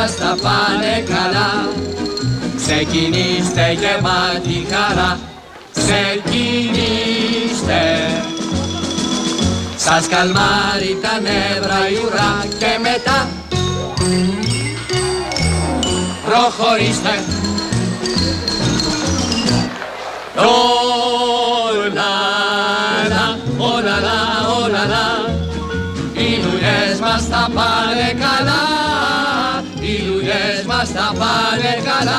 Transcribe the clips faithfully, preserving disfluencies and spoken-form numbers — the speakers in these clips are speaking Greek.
μας τα πάνε καλά. Ξεκινήστε γεμάτη χαρά, ξεκινήστε. Σας καλμάρει τα νεύρα η ουρά και μετά προχωρήστε. Ολαλα, ολαλα, ολαλα, οι δουλειές μας τα πάνε καλά, οι δουλειές μας τα πάνε καλά.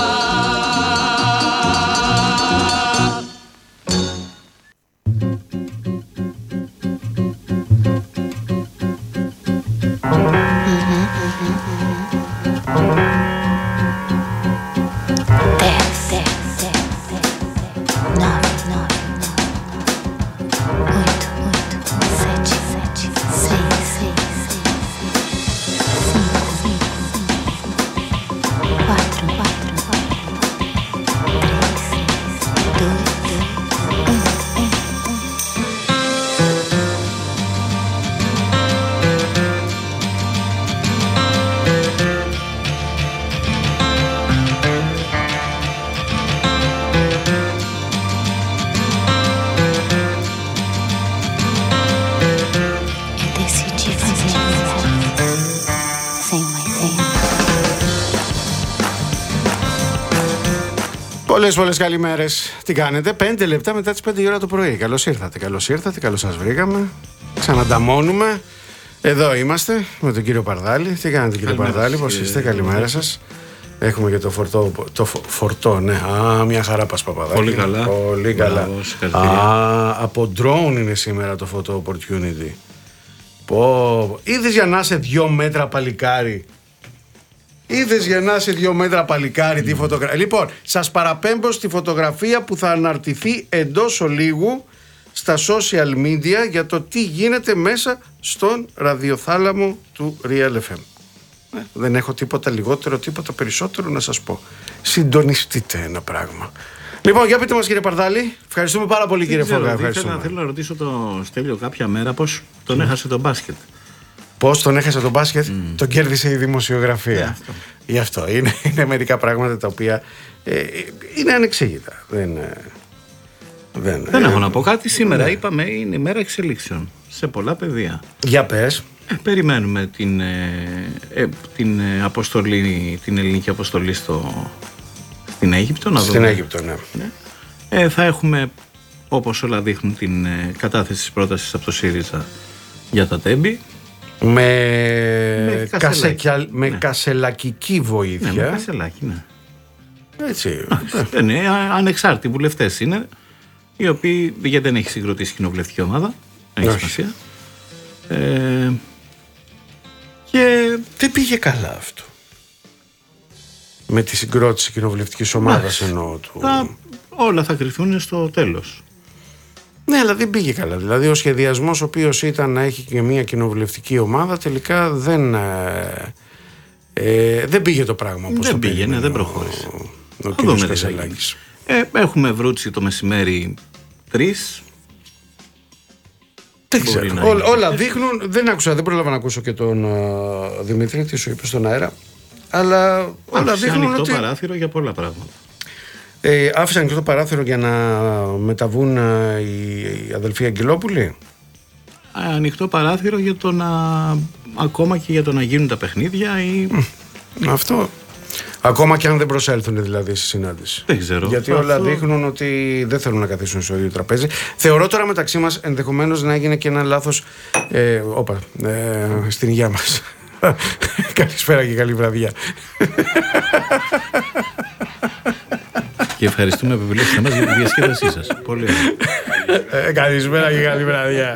Πολλές πολλές καλημέρες. Τι κάνετε? Πέντε λεπτά μετά τις πέντε η ώρα το πρωί. Καλώς ήρθατε, καλώς ήρθατε, καλώς σας βρήκαμε. Ξανανταμώνουμε. Εδώ είμαστε με τον κύριο Παρδάλη. Τι κάνετε κύριε Παρδάλη, πώς είστε? Καλημέρα σας. Έχουμε και το φορτό, το φο, φορτό, ναι. Α, μια χαρά πας Παπαδάκη. Πολύ καλά. Πολύ καλά. Μπράβο, Α, από drone είναι σήμερα το photo opportunity. Πω, είδες για να είσαι δυο μέτρα παλικάρι. Είδες για να είσαι δύο μέτρα παλικάρι mm. τη φωτογραφία. Λοιπόν, σας παραπέμπω στη φωτογραφία που θα αναρτηθεί εντός ολίγου στα social media για το τι γίνεται μέσα στον ραδιοθάλαμο του Real εφ εμ. Ε, δεν έχω τίποτα λιγότερο, τίποτα περισσότερο να σας πω. Συντονιστείτε ένα πράγμα. Λοιπόν, για πείτε μας κύριε Παρδάλη. Ευχαριστούμε πάρα πολύ κύριε Φωγά. Θέλω, θέλω να ρωτήσω τον Στέλιο κάποια μέρα πώς τον mm. έχασε τον μπάσκετ. Πώς τον έχασε τον μπάσκετ, mm. τον κέρδισε η δημοσιογραφία. Yeah, αυτό. Γι' αυτό είναι, είναι μερικά πράγματα τα οποία ε, είναι ανεξήγητα. Δεν, δεν, δεν ε, έχω να πω κάτι. Σήμερα ναι. είπαμε είναι ημέρα εξελίξεων σε πολλά πεδία. Για πες. Ε, περιμένουμε την, ε, ε, την, ε, αποστολή, την ελληνική αποστολή στο, στην Αίγυπτο. Να στην δούμε. Αίγυπτο, ναι. ναι. Ε, θα έχουμε, όπως όλα δείχνουν, την ε, κατάθεση της πρότασης από το ΣΥΡΙΖΑ για τα τέμπη. Με, με, κασεκια... ναι. με κασελακική βοήθεια. Ναι, με κασελάκι, ναι. Έτσι. Ναι, ναι, ανεξάρτητοι βουλευτές είναι, οι οποίοι, γιατί δεν έχει συγκροτήσει κοινοβουλευτική ομάδα, έχει σημασία. Ε, και δεν πήγε καλά αυτό. Με τη συγκρότηση κοινοβουλευτικής ομάδας εννοώ του. Θα, όλα θα κρυφθούν στο τέλος. Ναι, αλλά δεν πήγε καλά. Δηλαδή ο σχεδιασμός ο οποίος ήταν να έχει και μια κοινοβουλευτική ομάδα τελικά δεν, ε, ε, δεν πήγε το πράγμα. Δεν το πήγαινε, πήγε, δεν προχώρησε. Ο, ο, ο κύριος Κασελάκης. Ε, έχουμε βρούτσι το μεσημέρι τρεις. Δεν ξέρω. Ό, όλα δείχνουν, δεν άκουσα, δεν πρόλαβα να ακούσω και τον uh, Δημήτρη, τι σου είπε στον αέρα. Αλλά Α, όλα δείχνουν ανοιχτό ότι... παράθυρο για πολλά πράγματα. Ε, άφησαν ανοιχτό παράθυρο για να μεταβούν uh, οι, οι αδελφοί Αγγελόπουλοι. Ανοιχτό παράθυρο για το να, ακόμα και για το να γίνουν τα παιχνίδια ή... Αυτό. Ακόμα και αν δεν προσέλθουν δηλαδή στη συνάντηση. Δεν ξέρω. Γιατί αυτό... όλα δείχνουν ότι δεν θέλουν να καθίσουν στο ίδιο τραπέζι. Θεωρώ τώρα μεταξύ μας ενδεχομένως να έγινε και ένα λάθος. Ε, όπα, ε, στην υγεία μας. Καλησπέρα και καλή βραδιά. Και ευχαριστούμε που επιλέξατε μας για τη διασκέδασή σας. Πολύ ε, καλησπέρα και καλή βραδιά.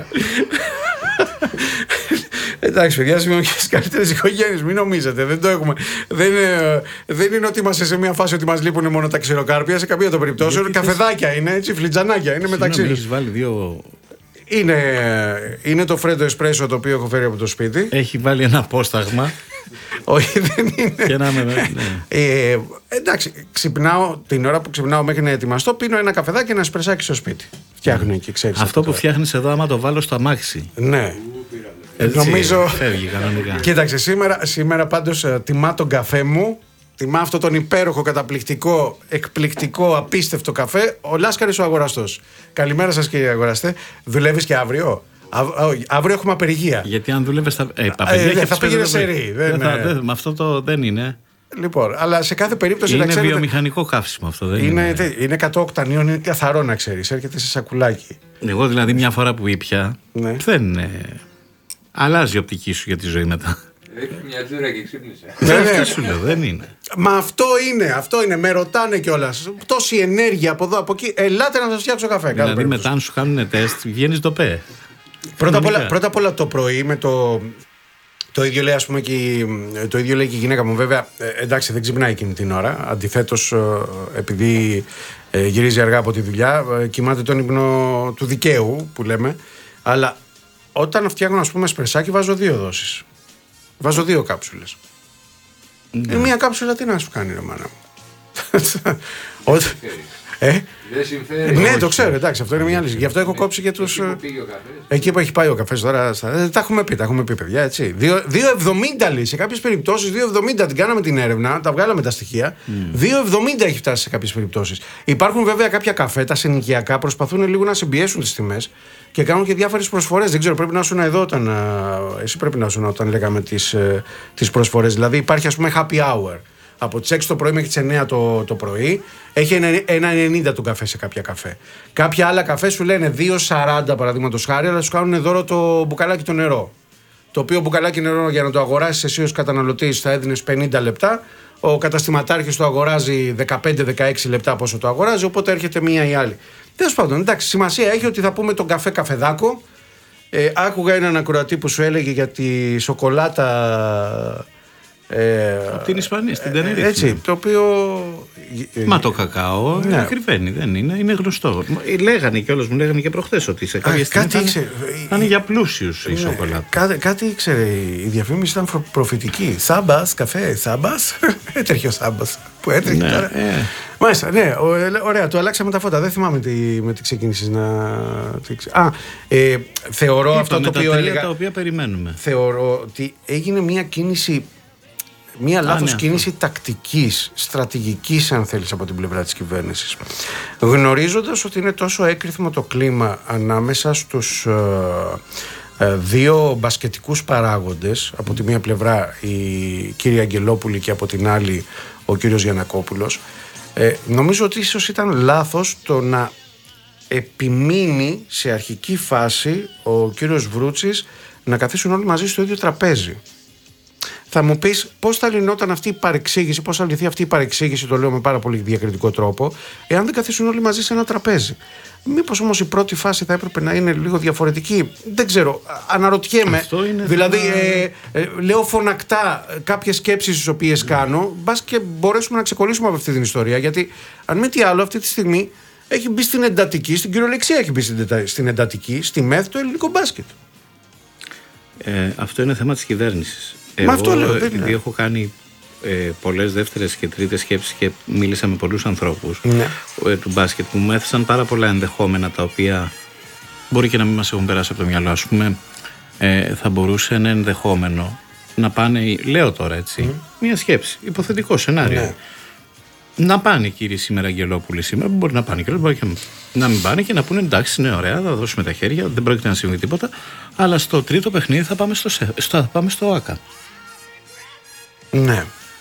Εντάξει, παιδιά, σημαίνω και στις καλύτερες οικογένειες. Μην νομίζετε, δεν το έχουμε. Δεν, ε, δεν είναι ότι είμαστε σε μια φάση ότι μας λείπουν μόνο τα ξηροκάρπια. Σε καμία των περιπτώσεων. Καφεδάκια είναι έτσι, φλιτζανάκια είναι μεταξύ τους. Έχεις βάλει δύο. Είναι, είναι το φρέντο εσπρέσο το οποίο έχω φέρει από το σπίτι. Έχει βάλει ένα απόσταγμα. Όχι, δεν είναι. Και να με, ναι. ε, εντάξει, ξυπνάω την ώρα που ξυπνάω μέχρι να ετοιμαστώ. Πίνω ένα καφεδάκι και ένα εσπρεσάκι στο σπίτι. Φτιάχνω εκεί, ξέρεις. Αυτό που φτιάχνεις εδώ, άμα το βάλω στο αμάξι. Ναι. Έτσι, νομίζω. Φεύγει κανονικά. Κοίταξε, σήμερα, σήμερα πάντως τιμά τον καφέ μου. Τιμά αυτό τον υπέροχο, καταπληκτικό, εκπληκτικό, απίστευτο καφέ. Ο Λάσκαρης ο αγοραστός. Καλημέρα σας, κύριε αγοραστέ. Δουλεύεις και αύριο? Α, αύριο έχουμε απεργία. Γιατί αν δούλευε στα. Ε, απεργία ε, θα πήγαινε σε ρί. Δεν, δεν, με αυτό το δεν είναι. Λοιπόν, αλλά σε κάθε περίπτωση. Είναι να ξέρετε, βιομηχανικό καύσιμο αυτό. Δεν είναι, είναι, είναι εκατό οκτανίων, είναι καθαρό να ξέρεις. Έρχεται σε σακουλάκι. Εγώ δηλαδή μια φορά που ήπια. Ναι. Δεν. Ε, αλλάζει η οπτική σου για τη ζωή μετά. Έχει μια τζούρα και ξύπνησε. Δεν σου λέω, δεν είναι. Μα αυτό είναι, αυτό είναι. Με ρωτάνε κιόλας. Τόση ενέργεια από εδώ, από εκεί. Ελάτε να σας φτιάξω καφέ. Δηλαδή μετά, αν σου κάνουν τεστ, βγαίνεις το πέ. Πρώτα απ' όλα, πρώτα απ' όλα το πρωί με το. Το ίδιο λέει, ας πούμε, και η, το ίδιο λέει και η γυναίκα μου. Βέβαια, ε, εντάξει, δεν ξυπνάει εκείνη την ώρα. Αντιθέτως, ε, επειδή ε, γυρίζει αργά από τη δουλειά, ε, κοιμάται τον ύπνο του δικαίου που λέμε. Αλλά όταν φτιάχνω, ας πούμε, σπρεσάκι, βάζω δύο δόσεις. Βάζω δύο κάψουλες. Ναι. Ε, μία κάψουλα τι να σου κάνει, ρε μάνα μου. Όταν. Ε? Δεν συμφέρει. Ναι, το ξέρω, εντάξει, αυτό είναι μια λύση. Γι' αυτό έχω κόψει και τους. Εκεί που πήγε ο καφές. Εκεί που έχει πάει ο καφές τώρα. Στα... Τα έχουμε πει, τα έχουμε πει, παιδιά, έτσι. δύο εβδομήντα λέει, σε κάποιες περιπτώσεις, δύο εβδομήντα την κάναμε την έρευνα, τα βγάλαμε τα στοιχεία. Mm. δύο εβδομήντα έχει φτάσει σε κάποιες περιπτώσεις. Υπάρχουν βέβαια κάποια καφέ, τα συνοικιακά, προσπαθούν λίγο να συμπιέσουν τις τιμές και κάνουν και διάφορες προσφορές. Δεν ξέρω, πρέπει να ήσουν εδώ όταν. Εσύ πρέπει να ήσουν όταν λέγαμε τις, τις προσφορές. Δηλαδή υπάρχει, ας πούμε, happy hour. Από τις έξι το πρωί μέχρι τις εννιά το, το πρωί έχει ένα ενενήντα τον καφέ σε κάποια καφέ. Κάποια άλλα καφέ σου λένε δύο σαράντα παραδείγματος χάρη, αλλά σου κάνουν δώρο το μπουκαλάκι το νερό. Το οποίο μπουκαλάκι νερό για να το αγοράσεις εσύ ως καταναλωτής θα έδινες πενήντα λεπτά. Ο καταστηματάρχης το αγοράζει δεκαπέντε με δεκαέξι λεπτά πόσο το αγοράζει, οπότε έρχεται μία ή άλλη. Τέλος πάντων, εντάξει, σημασία έχει ότι θα πούμε τον καφέ καφεδάκο. Ε, άκουγα έναν ακροατή που σου έλεγε για τη σοκολάτα. Ε, από την Ισπανία, στην Τενερίφη. Έτσι, το οποίο. Μα το κακάο ναι. Ακριβένει, δεν είναι, είναι γνωστό. Λέγανε κιόλας, μου λέγανε και προχθές ότι σε κάποια στιγμή θα, ήξε... θα είναι για πλούσιους η ναι, σοκολάτα. Κάτι, κάτι ήξερε, η διαφήμιση ήταν προφητική. Σάμπας, καφέ, Σάμπας. Έτρεχε ο Σάμπας που έτρεχε ναι, τώρα. Ε. Μάλιστα, ναι, ωραία, το αλλάξαμε τα φώτα. Δεν θυμάμαι τι, με τι ξεκίνησες να. Α, ε, θεωρώ Είπαμε αυτό το οποίο τα έλεγα. Τα οποία περιμένουμε. Θεωρώ ότι έγινε μια κίνηση. Μία λάθος ναι, κίνηση αυτό. Τακτικής, στρατηγικής, αν θέλεις, από την πλευρά της κυβέρνησης. Γνωρίζοντας ότι είναι τόσο έκρηθμο το κλίμα ανάμεσα στους ε, ε, δύο μπασκετικούς παράγοντες, από τη μία πλευρά η κυρία Αγγελόπουλη και από την άλλη ο κύριος Γιαννακόπουλος, ε, νομίζω ότι ίσως ήταν λάθος το να επιμείνει σε αρχική φάση ο κύριος Βρούτσης να καθίσουν όλοι μαζί στο ίδιο τραπέζι. Θα μου πεις πώς θα λυνόταν αυτή η παρεξήγηση, πώς θα λυθεί αυτή η παρεξήγηση, το λέω με πάρα πολύ διακριτικό τρόπο, εάν δεν καθίσουν όλοι μαζί σε ένα τραπέζι. Μήπως όμως η πρώτη φάση θα έπρεπε να είναι λίγο διαφορετική. Δεν ξέρω, αναρωτιέμαι. Δηλαδή, ε, ε, λέω φωνακτά κάποιες σκέψεις τις οποίες mm. κάνω, μπας και μπορέσουμε να ξεκολλήσουμε από αυτή την ιστορία. Γιατί, αν μη τι άλλο, αυτή τη στιγμή έχει μπει στην εντατική, στην κυριολεξία έχει μπει στην εντατική, στη ΜΕΘ το ελληνικό μπάσκετ. Ε, αυτό είναι θέμα της κυβέρνησης. Εγώ, αυτό λέω, δεν επειδή είναι. έχω κάνει ε, πολλές δεύτερες και τρίτες σκέψεις και μίλησα με πολλούς ανθρώπους ναι. ε, του μπάσκετ που μου έθεσαν πάρα πολλά ενδεχόμενα τα οποία μπορεί και να μην μας έχουν περάσει από το μυαλό. Ας πούμε, ε, θα μπορούσε ένα ενδεχόμενο να πάνε, λέω τώρα έτσι, mm. μια σκέψη, υποθετικό σενάριο. Ναι. Να πάνε οι κύριοι σήμερα Αγγελόπουλοι σήμερα, μπορεί να πάνε και μπορεί και να μην πάνε και να πούνε εντάξει, είναι ωραία, θα δώσουμε τα χέρια, δεν πρόκειται να συμβεί τίποτα, αλλά στο τρίτο παιχνίδι θα πάμε στο, στο, θα πάμε στο ΆΚΑ. Ναι.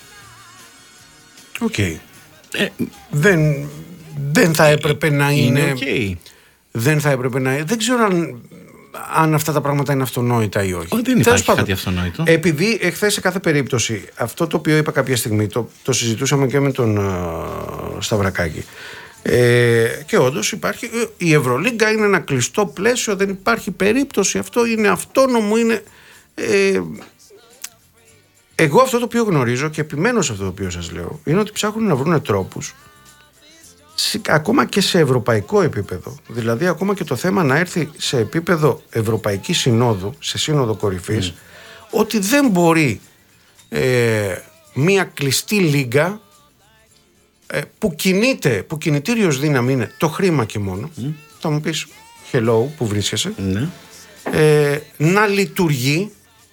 Οκ. Okay. Ε, δεν, δεν θα έπρεπε να είναι. Είναι okay. Δεν θα έπρεπε να είναι. Δεν ξέρω αν, αν αυτά τα πράγματα είναι αυτονόητα ή όχι. Όχι, δεν υπάρχει πάντων κάτι αυτονόητο. Επειδή εχθές σε κάθε περίπτωση, αυτό το οποίο είπα κάποια στιγμή, το, το συζητούσαμε και με τον uh, Σταυρακάκη. Ε, και όντως υπάρχει. Η Ευρωλίγκα είναι ένα κλειστό πλαίσιο, δεν υπάρχει περίπτωση. Αυτό είναι αυτόνομο, είναι. Ε, Εγώ αυτό το οποίο γνωρίζω και επιμένω σε αυτό το οποίο σας λέω είναι ότι ψάχνουν να βρουν τρόπους σε, ακόμα και σε ευρωπαϊκό επίπεδο, δηλαδή ακόμα και το θέμα να έρθει σε επίπεδο Ευρωπαϊκή Συνόδου, σε σύνοδο κορυφής, mm. ότι δεν μπορεί ε, μια κλειστή λίγκα ε, που κινείται, που κινητήριος δύναμη είναι το χρήμα και μόνο. Mm. Θα μου πεις hello που βρίσκεσαι. Mm. ε, να λειτουργεί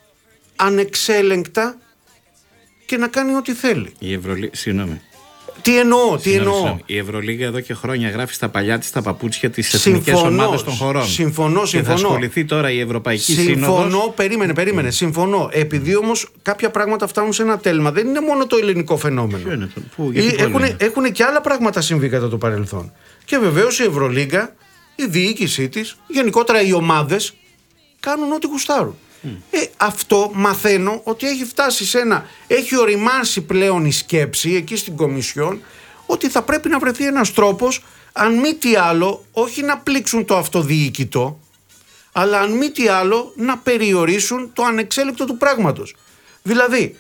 ανεξέλεγκτα και να κάνει ό,τι θέλει. Η Ευρωλίγα, συγγνώμη. Τι εννοώ, τι Συγγνώμη, εννοώ. συγγνώμη. Η Ευρωλίγα εδώ και χρόνια γράφει στα παλιά της τα παπούτσια τις εθνικές ομάδες των χωρών. Συμφωνώ, συμφωνώ. Και θα ασχοληθεί τώρα η Ευρωπαϊκή Συμφωνώ, Σύνοδος. περίμενε, περίμενε. Mm. Συμφωνώ. Επειδή όμως κάποια πράγματα φτάνουν σε ένα τέλμα, δεν είναι μόνο το ελληνικό φαινόμενο. Ποιο είναι το, πού, γιατί έχουν, έχουν και άλλα πράγματα συμβεί κατά το παρελθόν. Και βεβαίως η Ευρωλίγα, η διοίκησή της, γενικότερα οι ομάδες, κάνουν ό,τι γουστάρουν. Mm. Ε, αυτό μαθαίνω ότι έχει φτάσει σε ένα. Έχει οριμάσει πλέον η σκέψη εκεί στην Κομισιόν ότι θα πρέπει να βρεθεί ένας τρόπος, αν μη τι άλλο, όχι να πλήξουν το αυτοδιοίκητο, αλλά αν μη τι άλλο να περιορίσουν το ανεξέλεκτο του πράγματος. Δηλαδή,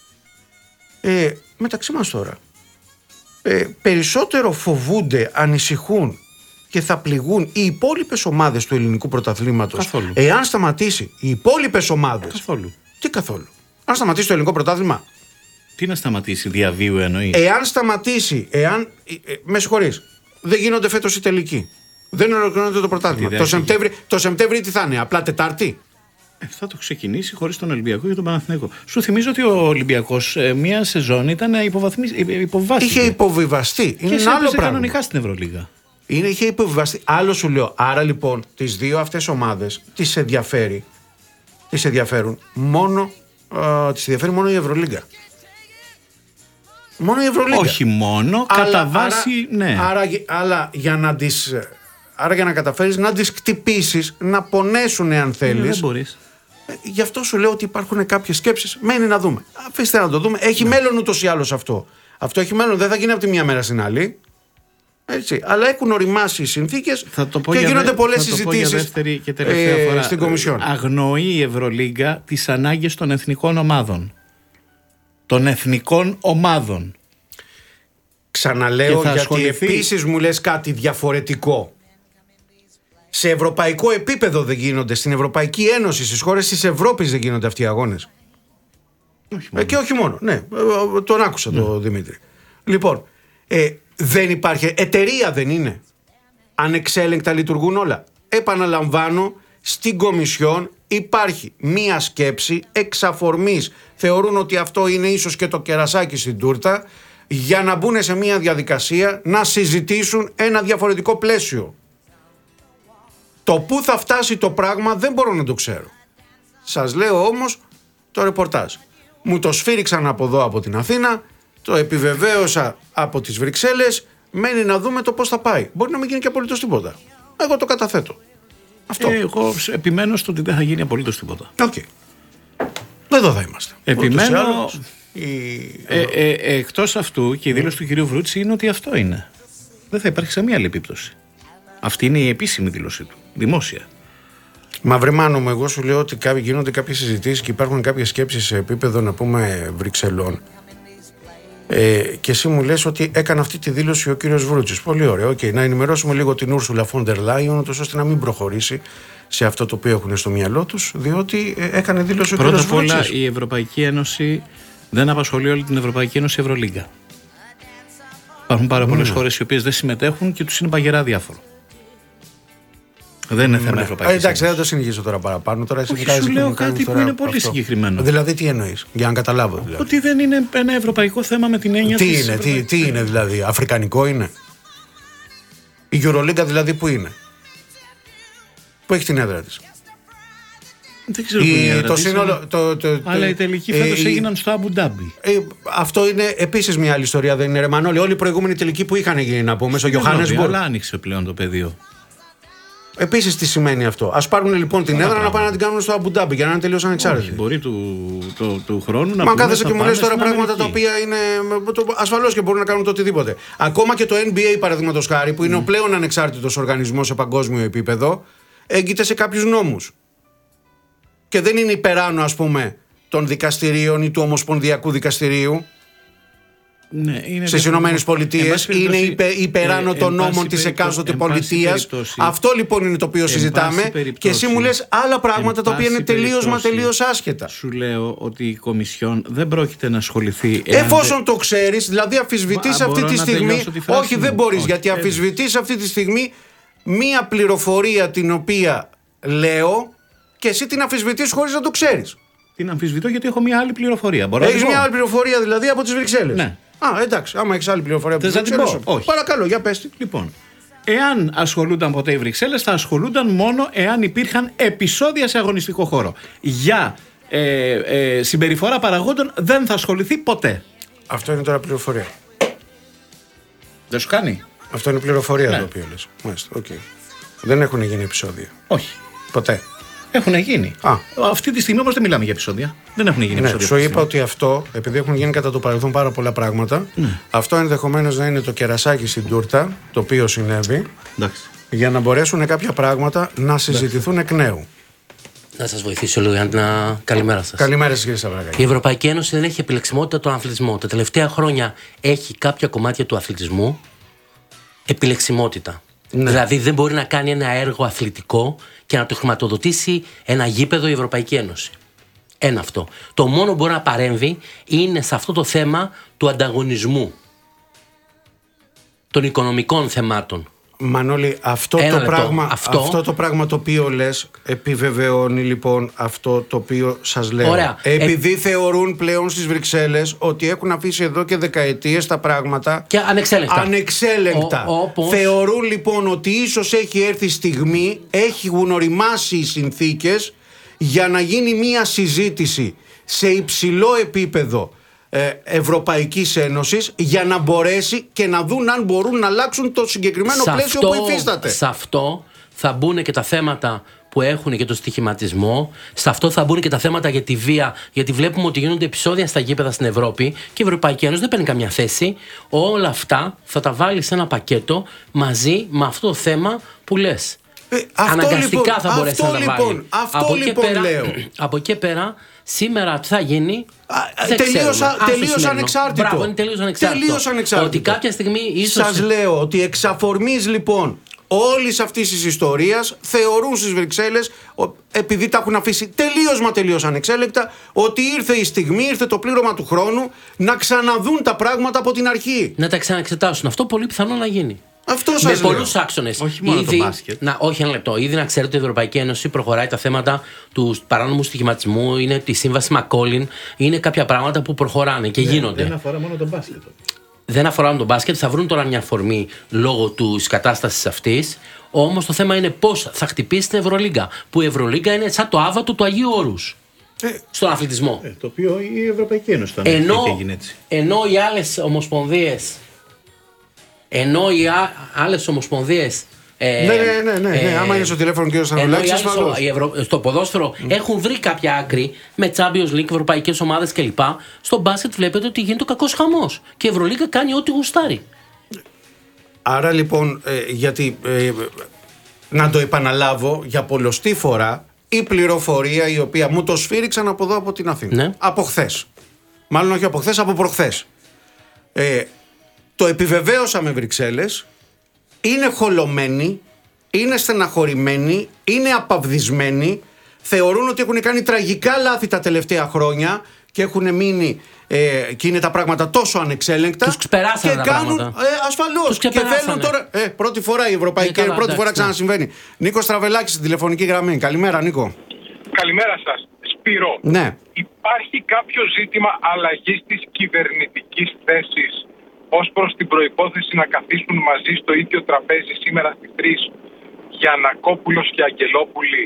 ε, μεταξύ μας τώρα, ε, περισσότερο φοβούνται, ανησυχούν και θα πληγούν οι υπόλοιπες ομάδες του ελληνικού πρωταθλήματος καθόλου. Εάν σταματήσει οι υπόλοιπες ομάδες. Καθόλου. Τι καθόλου. Αν σταματήσει το ελληνικό πρωτάθλημα. Τι να σταματήσει, διαβίου εννοείς? Εάν σταματήσει, εάν. Ε, ε, με συγχωρείς, δεν γίνονται φέτος οι τελικοί. Δεν ολοκληρώνεται το πρωτάθλημα. Το Σεπτέμβρη, το Σεπτέμβρη τι θα είναι, απλά Τετάρτη. Ε, θα το ξεκινήσει χωρίς τον Ολυμπιακό και τον Παναθηναϊκό. Σου θυμίζω ότι ο Ολυμπιακός ε, μία σεζόν ήταν υποβιβαστική. Είχε υποβιβαστεί. Είναι ένα άλλο πράγμα. Κανονικά στην Ευρωλίγα. Είναι, είχε υποβιβαστεί. Άλλο σου λέω. Άρα λοιπόν τις δύο αυτές ομάδες τις ενδιαφέρει. Τις ενδιαφέρουν μόνο. Uh, τις ενδιαφέρει μόνο η Ευρωλίγα. Μόνο η Ευρωλίγα. Όχι μόνο, αλλά, κατά βάση άρα, ναι. Άρα, άρα, για να τις, άρα για να καταφέρεις να τις κτυπήσεις, να πονέσουν αν θέλεις. Ναι, δεν μπορείς. Ε, γι' αυτό σου λέω ότι υπάρχουν κάποιες σκέψεις. Μένει να δούμε. Αφήστε να το δούμε. Έχει ναι. μέλλον ούτως ή άλλως αυτό. Αυτό έχει μέλλον. Δεν θα γίνει από τη μία μέρα στην άλλη. Έτσι. Αλλά έχουν οριμάσει οι συνθήκες και γίνονται πολλές συζητήσεις και τελευταία φορά. Στην Κομισιόν. Αγνοεί η Ευρωλίγκα τις ανάγκες των εθνικών ομάδων. Των εθνικών ομάδων. Ξαναλέω, γιατί ασχοληθεί... επίσης μου λες κάτι διαφορετικό. Σε ευρωπαϊκό επίπεδο δεν γίνονται, στην Ευρωπαϊκή Ένωση, στις χώρες της Ευρώπης δεν γίνονται αυτοί οι αγώνες. Όχι μόνο. Ε, και όχι μόνο, ναι, τον άκουσα ναι. τον Δημήτρη. Λοιπόν, ε, δεν υπάρχει, εταιρεία δεν είναι. Ανεξέλεγκτα λειτουργούν όλα. Επαναλαμβάνω, στην Κομισιόν υπάρχει μία σκέψη εξ αφορμής. Θεωρούν ότι αυτό είναι ίσως και το κερασάκι στην τούρτα για να μπουν σε μία διαδικασία να συζητήσουν ένα διαφορετικό πλαίσιο. Το πού θα φτάσει το πράγμα δεν μπορώ να το ξέρω. Σας λέω όμως το ρεπορτάζ. Μου το σφύριξαν από εδώ από την Αθήνα, το επιβεβαίωσα από τις Βρυξέλλες, μένει να δούμε το πώς θα πάει. Μπορεί να μην γίνει και απολύτως τίποτα. Εγώ το καταθέτω. Αυτό. Ε, εγώ επιμένω στο ότι δεν θα γίνει απολύτως τίποτα. Οκ. Okay. Εδώ θα είμαστε. Επιμένω. Άλλως, η... ε, ε, ε, εκτός αυτού και η δήλωση mm. του κυρίου Βρούτση είναι ότι αυτό είναι. Δεν θα υπάρχει σε μία άλλη επίπτωση. Αυτή είναι η επίσημη δήλωσή του. Δημόσια. Μαυρεμάνο μου, εγώ σου λέω ότι γίνονται κάποιες συζητήσεις και υπάρχουν κάποιες σκέψεις σε επίπεδο να πούμε Βρυξελών. Ε, και εσύ μου λες ότι έκανε αυτή τη δήλωση ο κύριος Βρούτσης. Πολύ ωραίο. Okay. Να ενημερώσουμε λίγο την Ούρσουλα Φόντερ Λάιον, ώστε να μην προχωρήσει σε αυτό το οποίο έχουν στο μυαλό τους, διότι ε, έκανε δήλωση ο κύριος Βρούτσης. Πρώτα απ' όλα, η Ευρωπαϊκή Ένωση δεν απασχολεί όλη την Ευρωπαϊκή Ένωση Ευρωλίγκα. Υπάρχουν πάρα πολλές mm. χώρες οι οποίες δεν συμμετέχουν και τους είναι παγερά διάφορο. Δεν είναι θέμα Ευρωπαϊκής Ένωσης. Εντάξει, δεν το συνεχίζω τώρα παραπάνω. Τώρα Όχι, σου λέω κάτι που είναι πολύ αυτό. Συγκεκριμένο. Δηλαδή, τι εννοείς, για να καταλάβω. Δηλαδή. Ότι δεν είναι ένα ευρωπαϊκό θέμα με την έννοια τι είναι, τι, τι είναι δηλαδή, αφρικανικό είναι. Η Euroliga δηλαδή που είναι. Πού έχει την έδρα της. Δεν ξέρω η, πού είναι η έδρα το της. Σύνολο, το, το, αλλά το, οι τελικοί φέτος ε, έγιναν στο Αμπου Ντάμπι. Ε, αυτό είναι επίσης μια άλλη ιστορία, δεν είναι ρε Μανώλη. Όλοι οι προηγούμενοι τελικοί που είχαν γίνει να πούμε στο Johannesburg. Αλλά άνοιξε πλέον το πεδίο. Επίσης τι σημαίνει αυτό. Ας πάρουν λοιπόν την έδρα να πάνε να την κάνουν στο Αμπου Ντάμπι για να είναι τελείως ανεξάρτητοι. Μπορεί του, του, του χρόνου να. Μα κάθεσαι και μου λες τώρα πράγματα τα οποία είναι. Ασφαλώς και μπορούν να κάνουν το οτιδήποτε. Ακόμα και το N B A παραδείγματος χάρη, που είναι mm. ο πλέον ανεξάρτητος οργανισμός σε παγκόσμιο επίπεδο, έγκυται σε κάποιους νόμους. Και δεν είναι υπεράνω, ας πούμε, των δικαστηρίων ή του Ομοσπονδιακού Δικαστηρίου. Ναι, στις Ηνωμένες Πολιτείες, είναι υπε, υπεράνω ε, των νόμων της εκάστοτε πολιτείας. Αυτό λοιπόν είναι το οποίο συζητάμε. Και εσύ μου λες άλλα πράγματα τα οποία είναι τελείως μα τελείως άσχετα. Σου λέω ότι η Κομισιόν δεν πρόκειται να ασχοληθεί. Εφόσον το ξέρεις, δηλαδή αμφισβητείς αυτή τη στιγμή. Όχι, δεν μπορείς, γιατί αμφισβητείς αυτή τη στιγμή μία πληροφορία την οποία λέω και εσύ την αμφισβητείς χωρίς να το ξέρεις. Την αμφισβητώ γιατί έχω μια άλλη πληροφορία. Έχεις μια άλλη πληροφορία δηλαδή από τις Βρυξέλλες. Ναι. Α, εντάξει, άμα έχεις άλλη πληροφορία από τις Βρυξέλλες. Όχι. Παρακαλώ, για πες τη. Λοιπόν, εάν ασχολούνταν ποτέ οι Βρυξέλλες, θα ασχολούνταν μόνο εάν υπήρχαν επεισόδια σε αγωνιστικό χώρο. Για ε, ε, συμπεριφορά παραγόντων δεν θα ασχοληθεί ποτέ. Αυτό είναι τώρα πληροφορία. Δεν σου κάνει. Αυτό είναι πληροφορία Ναι. το οποίο λες. Μάλιστα, οκ. Δεν έχουν γίνει επεισόδια. Όχι. Ποτέ. Έχουν γίνει. Α. Αυτή τη στιγμή όμως δεν μιλάμε για επεισόδια. Δεν έχουν γίνει Ναι, επεισόδια. σου αυτή τη είπα στιγμή. ότι αυτό, επειδή έχουν γίνει κατά το παρελθόν πάρα πολλά πράγματα, αυτό ενδεχομένως να είναι το κερασάκι στην τούρτα, το οποίο συνέβη, Εντάξει. για να μπορέσουν κάποια πράγματα να συζητηθούν εκ νέου. Να σας βοηθήσω λίγο, Γιάννα. Καλημέρα σας. Καλημέρα σας, κύριε Σαβρακάκη. Η Ευρωπαϊκή Ένωση δεν έχει επιλεξιμότητα τον αθλητισμό. Τα τελευταία χρόνια έχει κάποια κομμάτια του αθλητισμού επιλεξιμότητα. Ναι. Δηλαδή δεν μπορεί να κάνει ένα έργο αθλητικό και να το χρηματοδοτήσει ένα γήπεδο η Ευρωπαϊκή Ένωση. Ένα αυτό. Το μόνο που μπορεί να παρέμβει είναι σε αυτό το θέμα του ανταγωνισμού, των οικονομικών θεμάτων. Μανώλη, αυτό Ένα το, λεπτό. πράγμα, Αυτό- αυτό το πράγμα το οποίο λες επιβεβαιώνει λοιπόν αυτό το οποίο σας λέω. Ωραία. Επειδή θεωρούν πλέον στις Βρυξέλλες ότι έχουν αφήσει εδώ και δεκαετίες τα πράγματα Και ανεξέλεγκτα. ανεξέλεγκτα. Ο- όπως- Θεωρούν λοιπόν ότι ίσως έχει έρθει στιγμή, έχουν οριμάσει οι συνθήκες για να γίνει μια συζήτηση σε υψηλό επίπεδο ε, Ευρωπαϊκής Ένωσης για να μπορέσει και να δουν αν μπορούν να αλλάξουν το συγκεκριμένο Σε πλαίσιο αυτό- που υφίσταται. Σε αυτό θα μπουν και τα θέματα που έχουν για το στοιχηματισμό. Σε αυτό θα μπουν και τα θέματα για τη βία. Γιατί βλέπουμε ότι γίνονται επεισόδια στα γήπεδα στην Ευρώπη και η Ευρωπαϊκή Ένωση δεν παίρνει καμιά θέση. Όλα αυτά θα τα βάλει σε ένα πακέτο μαζί με αυτό το θέμα που λες. Ε, αυτό Αναγκαστικά λοιπόν, θα μπορέσει αυτό να τα λοιπόν, βάλει. αυτό από εκεί λοιπόν πέρα, λέω. Από εκεί πέρα, σήμερα τι θα γίνει. Α, δεν τελείως ξέρουμε. α- Άστο τελείως σημερινό. ανεξάρτητο. Μπράβο, είναι τελείως ανεξάρτητο. Τελείως ανεξάρτητο. Ότι κάποια στιγμή ίσως. Σας λέω ότι εξ αφορμής λοιπόν όλης αυτής της ιστορίας θεωρούν στις Βρυξέλλες, ο- επειδή τα έχουν αφήσει τελείως μα τελείως ανεξέλεκτα, ότι ήρθε η στιγμή, ήρθε το πλήρωμα του χρόνου να ξαναδούν τα πράγματα από την αρχή. Να τα ξαναεξετάσουν. Αυτό πολύ πιθανό να γίνει. Αυτό Με σας λέω. πολλούς άξονες. Όχι μόνο το μπάσκετ. Να, όχι ένα λεπτό. Ήδη να ξέρετε ότι η Ευρωπαϊκή Ένωση προχωράει τα θέματα του παράνομου στοιχηματισμού, είναι τη σύμβαση Μακόλιν, είναι κάποια πράγματα που προχωράνε και γίνονται. Δεν αφορά μόνο τον μπάσκετ. Δεν αφορά μόνο τον μπάσκετ, θα βρουν τώρα μια αφορμή λόγω της κατάστασης αυτής. Όμως το θέμα είναι πώς θα χτυπήσει την Ευρωλίγκα. Που η Ευρωλίγκα είναι σαν το άβατο του Αγίου Όρους Ε, στον αθλητισμό. Ε, το οποίο η Ευρωπαϊκή Ένωση το Ενώ, ανέχει και έγινε έτσι. ενώ οι άλλες ομοσπονδίες ενώ οι α- άλλες ομοσπονδίες ε, Ναι, ναι, ναι, ναι, ναι. Άμα είναι στο τηλέφωνο κύριο ενώ Στανουλάκης, οι άλλες ασφαλώς. ο- οι Ευρω- στο ποδόσφαιρο έχουν βρει κάποια άκρη με Champions League, ευρωπαϊκές ομάδες κλπ. Στο μπάσκετ βλέπετε ότι γίνεται ο κακός χαμός και η Ευρωλίγκα κάνει ό,τι γουστάρει. Άρα λοιπόν, ε, γιατί ε, να το επαναλάβω για πολλοστή φορά, η πληροφορία η οποία μου το σφύριξαν από εδώ από την Αθήνα. Ναι. Από χθες. Μάλλον όχι από χθες, από προχθές. Ε, το επιβεβαίωσα με Βρυξέλλες, είναι χολωμένοι, είναι στεναχωρημένοι, είναι απαυδισμένοι, θεωρούν ότι έχουν κάνει τραγικά λάθη τα τελευταία χρόνια και έχουν μείνει ε, και είναι τα πράγματα τόσο ανεξέλεγκτα. Τους ξεπεράσανε και τα κάνουν, πράγματα. ε, ασφαλώς. Τους Και ξεπεράσανε. θέλουν τώρα. Ε, πρώτη φορά η Ευρωπαϊκή, Ε, καλά, πρώτη φορά εντάξει, ναι. ξανασυμβαίνει. Νίκος Στραβελάκης στην τηλεφωνική γραμμή. Καλημέρα, Νίκο. Καλημέρα σας. Σπύρο, Ναι. υπάρχει κάποιο ζήτημα αλλαγής της κυβερνητικής θέσης ως προς την προϋπόθεση να καθίσουν μαζί στο ίδιο τραπέζι σήμερα στις τρεις Γιαννακόπουλος και Αγγελόπουλοι?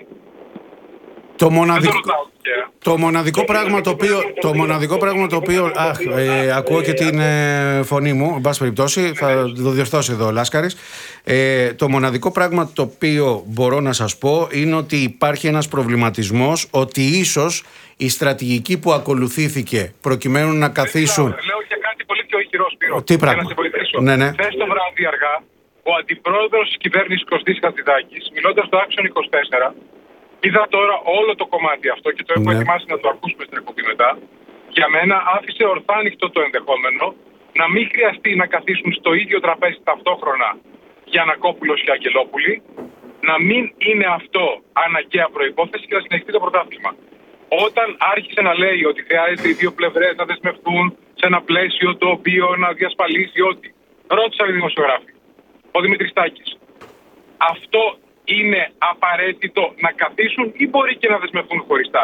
Το Δεν το μοναδικό, ρωτάω τυχαία. το μοναδικό πράγμα το οποίο, το μοναδικό πράγμα το οποίο αχ, ε, ακούω και την ε, φωνή μου, εν πάση περιπτώσει, θα το διορθώσει εδώ ο Λάσκαρης. Ε, το μοναδικό πράγμα το οποίο μπορώ να σας πω είναι ότι υπάρχει ένας προβληματισμός ότι ίσως η στρατηγική που ακολουθήθηκε προκειμένου να καθίσουν. Λέω για κάτι πολύ πιο ηχηρό, Σπύρο. Τι πράγμα? Για να σε βοηθήσω. Ναι, ναι. Χθες το βράδυ αργά, ο αντιπρόεδρος της κυβέρνησης Κωστής Χατζηδάκης, μιλώντας στο Action είκοσι τέσσερα, είδα τώρα όλο το κομμάτι αυτό και το έχω Ναι. ετοιμάσει να το ακούσουμε στην εκπομπή μετά. Για μένα άφησε ορθά ανοιχτό το ενδεχόμενο να μην χρειαστεί να καθίσουν στο ίδιο τραπέζι ταυτόχρονα Γιαννακόπουλος και Αγγελόπουλοι, να μην είναι αυτό αναγκαία προϋπόθεση και να συνεχιστεί το πρωτάθλημα. Όταν άρχισε να λέει ότι χρειάζεται οι δύο πλευρές να δεσμευτούν σε ένα πλαίσιο το οποίο να διασφαλίσει ότι. Ρώτησα οι δημοσιογράφοι. Ο Δημήτρης Τάκης. Αυτό είναι απαραίτητο να καθίσουν ή μπορεί και να δεσμευτούν χωριστά?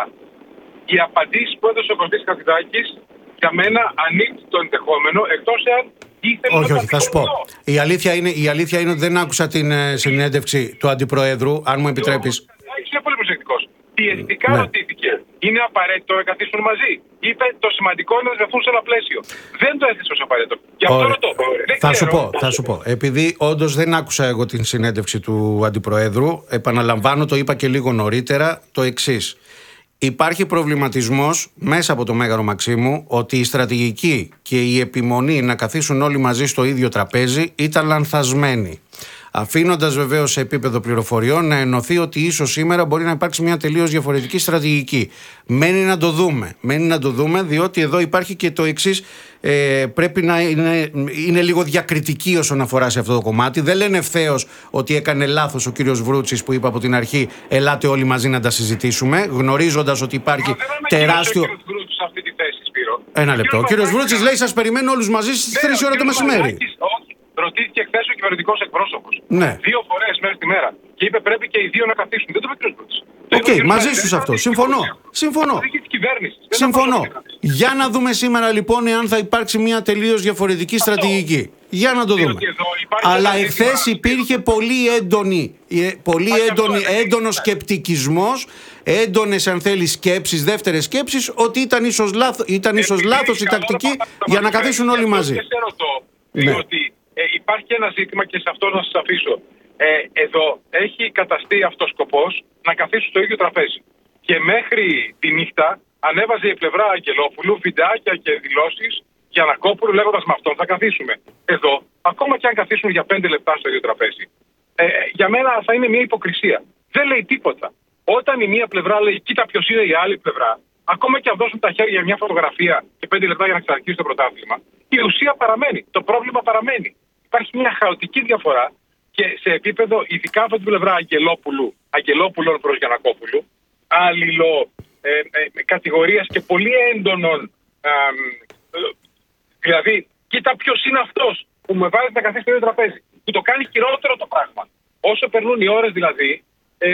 Οι απαντήσεις που έδωσε ο Κωστής Χατζηδάκης για μένα ανοίγει το ενδεχόμενο, εκτός εάν ήθελε όχι, να όχι, θα σου πω. Η αλήθεια, είναι, η αλήθεια είναι ότι δεν άκουσα την ε, συνέντευξη του Αντιπροέδρου, αν μου επιτρέπεις. Είναι πολύ προσεκτικός. Πιεστικά ναι. ρωτήθηκε. Είναι απαραίτητο να καθίσουν μαζί? Είπε το σημαντικό είναι να δεσμευτούν σε ένα πλαίσιο. Δεν το έθεσε ως απαραίτητο. Γι' αυτό ρωτώ. Θα σου πω, θα σου πω. Επειδή όντως δεν άκουσα εγώ την συνέντευξη του Αντιπροέδρου, επαναλαμβάνω, το είπα και λίγο νωρίτερα, το εξής. Υπάρχει προβληματισμός μέσα από το Μέγαρο Μαξίμου ότι η στρατηγική και η επιμονή να καθίσουν όλοι μαζί στο ίδιο τραπέζι ήταν λανθασμένη. Αφήνοντας βεβαίως σε επίπεδο πληροφοριών να ενωθεί ότι ίσως σήμερα μπορεί να υπάρξει μια τελείως διαφορετική στρατηγική. Μένει να το δούμε. Μένει να το δούμε, διότι εδώ υπάρχει και το εξής. Ε, πρέπει να είναι, είναι λίγο διακριτική όσον αφορά σε αυτό το κομμάτι. Δεν λένε ευθέως ότι έκανε λάθος ο κύριος Βρούτσης που είπε από την αρχή ελάτε όλοι μαζί να τα συζητήσουμε, γνωρίζοντας ότι υπάρχει Μα τεράστιο. δεν Βρούτσης αυτή τη θέση, Σπύρο. Ένα λεπτό. Ο κύριος Βρούτσης λέει σας περιμένω όλους μαζί στις τρεις ώρα το μεσημέρι. Ρωτήθηκε χθες ο κυβερνητικός εκπρόσωπος. Ναι. Δύο φορές μέσα τη μέρα. Και είπε πρέπει και οι δύο να καθίσουν. Δεν το είπε ο κ. Βρούτσης. Οκ, okay, μαζί σου σε αυτό. Συμφωνώ. Συμφωνώ. Συμφωνώ. Για να δούμε σήμερα λοιπόν εάν θα υπάρξει μια τελείως διαφορετική στρατηγική. Για να το δούμε. Αλλά εχθές υπήρχε πολύ έντονη, πολύ έντονη, έντονο σκεπτικισμός, έντονες αν θέλει σκέψεις, δεύτερες σκέψεις, ότι ήταν ίσως λάθος, ήταν ίσως λάθος η τακτική για να καθίσουν όλοι μαζί. Και σε ρωτώ, διότι ε, υπάρχει ένα ζήτημα και σε αυτό να σας αφήσω. Ε, εδώ έχει καταστεί αυτός σκοπός να καθίσουν στο ίδιο τραπέζι. Και μέχρι τη νύχτα ανέβαζε η πλευρά Αγγελόπουλου βιντεάκια και δηλώσεις για Γιαννακόπουλου λέγοντας με αυτόν θα καθίσουμε. Εδώ, ακόμα και αν καθίσουν για πέντε λεπτά στο ίδιο τραπέζι, ε, για μένα θα είναι μια υποκρισία. Δεν λέει τίποτα. Όταν η μία πλευρά λέει κοίτα ποιος είναι η άλλη πλευρά, ακόμα και αν δώσουν τα χέρια για μια φωτογραφία και πέντε λεπτά για να ξαναρχίσει το πρωτάθλημα, η ουσία παραμένει. Το πρόβλημα παραμένει. Υπάρχει μια χαοτική διαφορά και σε επίπεδο, ειδικά από την πλευρά Αγγελόπουλου, Αγγελόπουλων προς Γιαννακόπουλου, αλληλο ε, ε, κατηγορίας και πολύ έντονων. Ε, ε, δηλαδή, κοίτα ποιος είναι αυτός που με βάζει να καθίσει στο ίδιο τραπέζι. Που το κάνει χειρότερο το πράγμα. Όσο περνούν οι ώρες δηλαδή, Ε,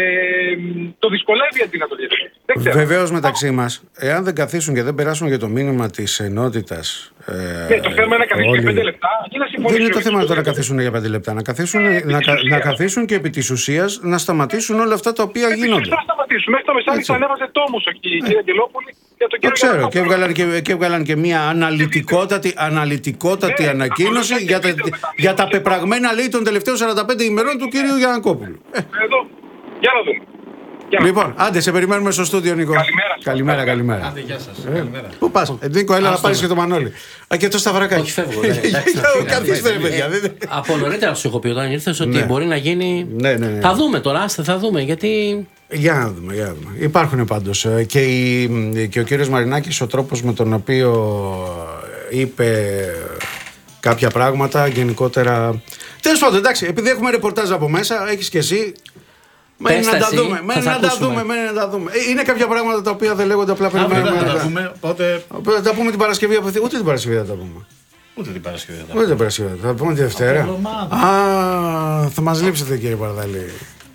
το δυσκολεύει αντί να το διευκολύνει. Βεβαίως μεταξύ μας, εάν δεν καθίσουν και δεν περάσουν για το μήνυμα της ενότητας. Ε, ναι, το θέμα είναι να καθίσουν όλοι... για πέντε λεπτά. Δεν είναι το θέμα το να καθίσουν για πέντε λεπτά. Να καθίσουν, ε, να, να καθίσουν και επί της ουσίας να σταματήσουν όλα αυτά τα οποία επί γίνονται. Να σταματήσουν. Μέχρι το μεσάνυχτα ανέβαζε τόμους ο κύριε Αγγελόπουλη για τον κύριο. Το ξέρω και έβγαλαν και, και, έβγαλαν και μια αναλυτικότατη, αναλυτικότατη ναι, ανακοίνωση για, τα, για τα πεπραγμένα λέει των τελευταίων σαράντα πέντε ημερών του κύριου Γιαννακόπουλου. Εδώ. Για να δούμε. Για να λοιπόν, άντε, σε περιμένουμε στο στούντιο, Νίκο. Καλημέρα. Καλημέρα, καλημέρα. Άντε, γεια σας. Ε, καλημέρα. Πού πας, ε, Νίκο, έλα να πάρεις και το Μανώλη. Α, και το Σταυρακάκι. Όχι, φεύγω. Καθίστε, ρε παιδιά. Από νωρίτερα σου έχω πει όταν ήρθες ότι ναι. μπορεί να γίνει. Ναι, ναι, ναι. Θα δούμε τώρα, άστε, θα δούμε. Γιατί. Για να δούμε, για να δούμε. Υπάρχουν πάντως. Και, η, και ο κύριος Μαρινάκης, ο τρόπος με τον οποίο είπε κάποια πράγματα γενικότερα. Τέλος πάντων, εντάξει, επειδή έχουμε ρεπορτάζ από μέσα, έχεις και εσύ. Μένει να τα δούμε, μένει να τα δούμε, μένει να τα δούμε. Είναι κάποια πράγματα τα οποία δεν λέγονται απλά περιμένουμε. Να τα πούμε, οπότε. Θα τα πούμε την Παρασκευή, ούτε την Παρασκευή θα τα πούμε. Ούτε την Παρασκευή θα τα πούμε. Ούτε την Παρασκευή, θα τα πούμε τη Δευτέρα. Α, θα μας λείψετε κύριε Παρδαλή.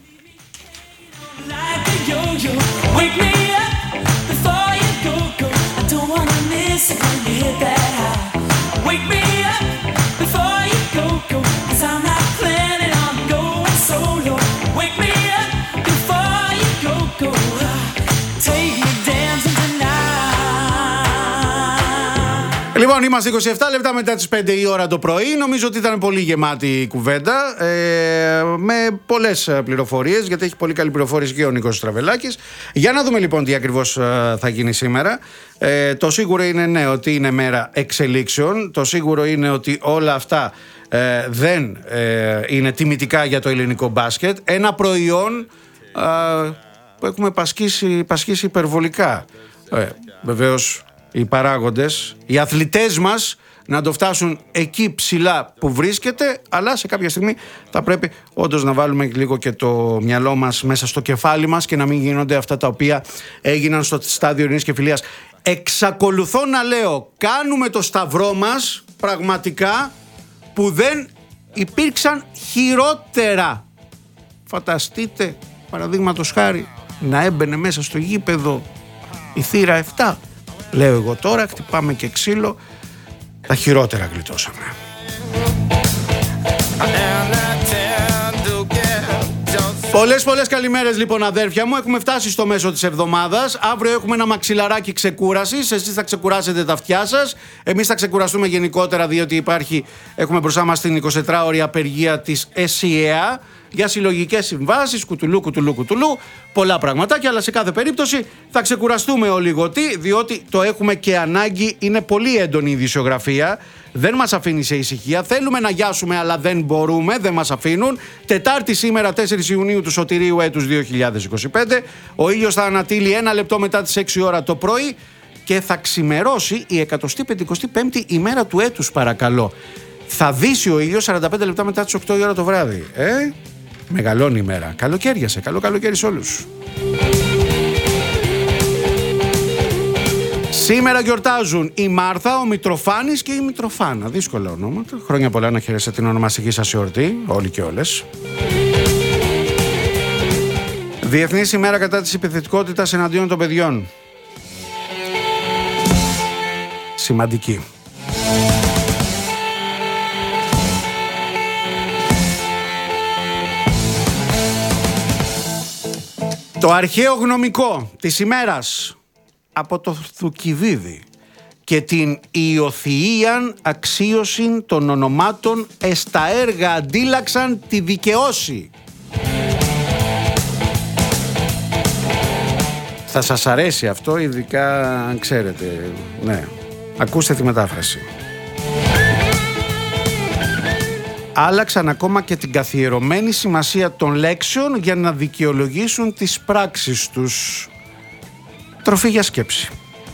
Λοιπόν, είμαστε είκοσι επτά λεπτά μετά τις πέντε η ώρα το πρωί. Νομίζω ότι ήταν πολύ γεμάτη η κουβέντα. Ε, με πολλές πληροφορίες, γιατί έχει πολύ καλή πληροφόρηση και ο Νίκος Στραβελάκης. Για να δούμε λοιπόν τι ακριβώς θα γίνει σήμερα. Ε, το σίγουρο είναι ναι, ότι είναι μέρα εξελίξεων. Το σίγουρο είναι ότι όλα αυτά ε, δεν ε, είναι τιμητικά για το ελληνικό μπάσκετ. Ένα προϊόν ε, που έχουμε πασχίσει, πασχίσει υπερβολικά. Ε, βεβαίως. Οι παράγοντες, οι αθλητές μας να το φτάσουν εκεί ψηλά που βρίσκεται, αλλά σε κάποια στιγμή θα πρέπει όντως να βάλουμε λίγο και το μυαλό μας μέσα στο κεφάλι μας και να μην γίνονται αυτά τα οποία έγιναν στο στάδιο ειρήνης και φιλίας. Εξακολουθώ να λέω, κάνουμε το σταυρό μας πραγματικά που δεν υπήρξαν χειρότερα. φανταστείτε, παραδείγματος χάρη, να έμπαινε μέσα στο γήπεδο η θύρα επτά. Λέω εγώ τώρα, χτυπάμε και ξύλο, τα χειρότερα γλιτώσαμε. Πολλές πολλές καλημέρες λοιπόν αδέρφια μου. Έχουμε φτάσει στο μέσο της εβδομάδας. Αύριο έχουμε ένα μαξιλαράκι ξεκούρασης. Εσείς θα ξεκουράσετε τα αυτιά σας. Εμείς θα ξεκουραστούμε γενικότερα, διότι υπάρχει, έχουμε μπροστά μας την εικοσιτετράωρη απεργία της ΕΣΥΕΑ για συλλογικές συμβάσεις, κουτουλού, κουτουλού, κουτουλού, πολλά πραγματάκια, αλλά σε κάθε περίπτωση θα ξεκουραστούμε όλοι γωτοί, διότι το έχουμε και ανάγκη, είναι πολύ έντονη η ειδησιογραφία, δεν μας αφήνει σε ησυχία, θέλουμε να γιάσουμε αλλά δεν μπορούμε, δεν μας αφήνουν. Τετάρτη σήμερα, τέσσερις Ιουνίου του Σωτηρίου έτους δύο χιλιάδες είκοσι πέντε, ο ήλιος θα ανατείλει ένα λεπτό μετά τις έξι ώρα το πρωί και θα ξημερώσει η εκατοστή πεντηκοστή πέμπτη ημέρα του έτους, παρακαλώ. Θα δύσει ο ήλιος σαράντα πέντε λεπτά μετά τις οκτώ η ώρα το βράδυ. Ε, μεγαλώνει η μέρα. Καλοκαίριασε. Καλό καλοκαίρι σε όλους. Σήμερα γιορτάζουν η Μάρθα, ο Μητροφάνης και η Μητροφάνα. Δύσκολα ονόματα. Χρόνια πολλά να χαιρέσετε την ονομαστική σας εορτή, όλοι και όλες. Διεθνής ημέρα κατά της επιθετικότητας εναντίον των παιδιών. Σημαντική. Το αρχαίο γνωμικό της ημέρας από το Θουκυδίδη και την Ιωθυίαν αξίωσιν των ονομάτων εστα έργα αντίλαξαν τη δικαιώση. Θα σας αρέσει αυτό, ειδικά αν ξέρετε. Ναι, ακούστε τη μετάφραση. Άλλαξαν ακόμα και την καθιερωμένη σημασία των λέξεων για να δικαιολογήσουν τις πράξεις τους. Τροφή για σκέψη.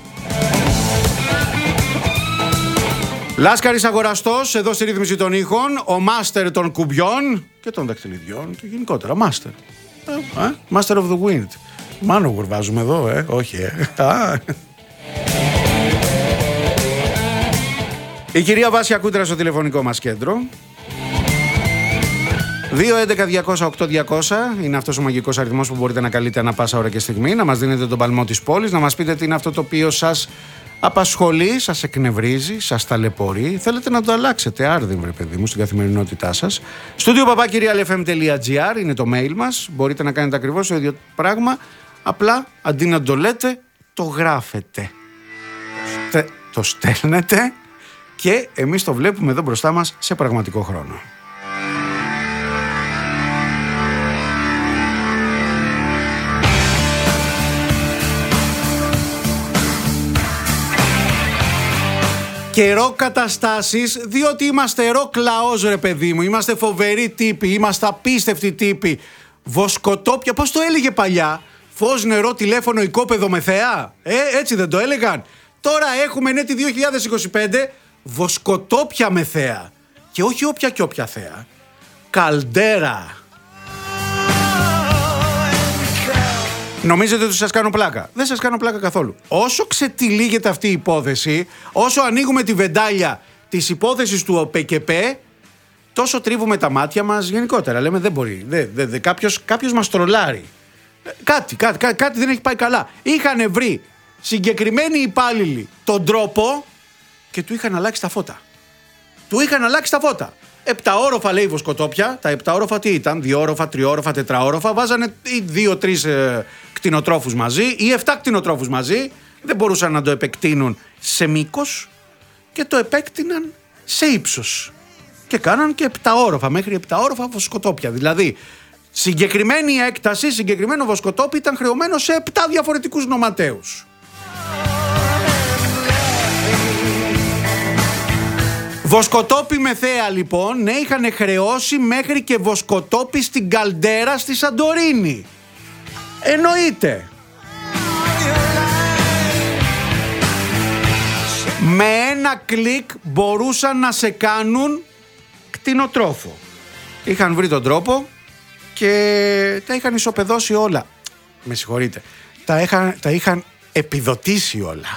Λάσκαρης αγοραστός, εδώ στη ρύθμιση των ήχων, ο μάστερ των κουμπιών και των δακτυλιδιών και γενικότερα, μάστερ. Ε, ε, master of the wind. Manowar βάζουμε εδώ, ε, όχι, ε. Η κυρία Βάσια Κούντρα στο τηλεφωνικό μας κέντρο. δύο έντεκα διακόσια οκτώ διακόσια είναι αυτός ο μαγικός αριθμός που μπορείτε να καλείτε ανά πάσα ώρα και στιγμή, να μας δίνετε τον παλμό της πόλης, να μας πείτε τι είναι αυτό το οποίο σας απασχολεί, σας εκνευρίζει, σας ταλαιπωρεί. Θέλετε να το αλλάξετε, άρδιν βρε παιδί μου, στην καθημερινότητά σας. Studio παπάκι real εφ εμ τελεία τζι άρ είναι το mail μας, μπορείτε να κάνετε ακριβώς το ίδιο πράγμα, απλά αντί να το λέτε, το γράφετε. Στε, το στέλνετε και εμείς το βλέπουμε εδώ μπροστά μας σε πραγματικό χρόνο. Καιρό καταστάσεις, διότι είμαστε ροκ λαός ρε παιδί μου, είμαστε φοβεροί τύποι, είμαστε απίστευτοι τύποι. Βοσκοτόπια, πώς το έλεγε παλιά, φως, νερό, τηλέφωνο, οικόπεδο με θεά, ε, έτσι δεν το έλεγαν. Τώρα έχουμε ναι τη δύο χιλιάδες είκοσι πέντε, βοσκοτόπια με θέα. Και όχι όποια και όποια θέα, καλντέρα. Νομίζετε ότι σας κάνω πλάκα? Δεν σας κάνω πλάκα καθόλου. Όσο ξετυλίγεται αυτή η υπόθεση, όσο ανοίγουμε τη βεντάλια της υπόθεσης του ΟΠΕΚΕΠΕ, τόσο τρίβουμε τα μάτια μας γενικότερα. Λέμε δεν μπορεί, δε, δε, δε, κάποιος, κάποιος μας τρολάρει. Κάτι, κάτι, κάτι, κάτι δεν έχει πάει καλά. Είχαν βρει συγκεκριμένοι υπάλληλοι τον τρόπο και του είχαν αλλάξει τα φώτα. Του είχαν αλλάξει τα φώτα. Επταόροφα λέει βοσκοτόπια. Τα επταόροφα τι ήταν? Διόροφα, τριόροφα, τετραόροφα. Βάζανε ή δύο-τρεις ε, κτηνοτρόφους μαζί ή εφτά κτηνοτρόφους μαζί. Δεν μπορούσαν να το επεκτείνουν σε μήκος και το επέκτηναν σε ύψος. Και κάναν και επταόροφα, μέχρι επταόροφα βοσκοτόπια. Δηλαδή, συγκεκριμένη έκταση, συγκεκριμένο βοσκοτόπι ήταν χρεωμένο σε επτά διαφορετικούς νοματέους. Βοσκοτόπι με θέα λοιπόν, ναι, είχαν χρεώσει μέχρι και βοσκοτόπι στην καλντέρα στη Σαντορίνη. Εννοείται. Με ένα κλικ μπορούσαν να σε κάνουν κτηνοτρόφο. Είχαν βρει τον τρόπο και τα είχαν ισοπεδώσει όλα. Με συγχωρείτε. Τα είχαν, τα είχαν επιδοτήσει όλα.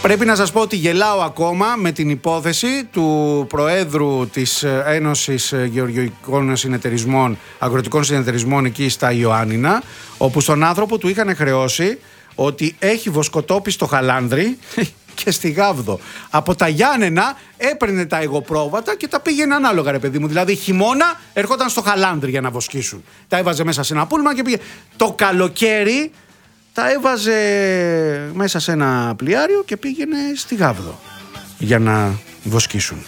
Πρέπει να σας πω ότι γελάω ακόμα με την υπόθεση του Προέδρου της Ένωσης Γεωργικών Συνεταιρισμών, Αγροτικών Συνεταιρισμών εκεί στα Ιωάννινα, όπου στον άνθρωπο του είχαν χρεώσει ότι έχει βοσκοτόπι στο Χαλάνδρι και στη Γάβδο. Από τα Γιάννενα έπαιρνε τα εγωπρόβατα και τα πήγαινε ανάλογα, ρε παιδί μου. Δηλαδή χειμώνα ερχόταν στο Χαλάνδρι για να βοσκήσουν. Τα έβαζε μέσα σε ένα πούλμα και πήγε. Το καλοκαίρι τα έβαζε μέσα σε ένα πλοιάριο και πήγαινε στη Γάβδο για να βοσκήσουν.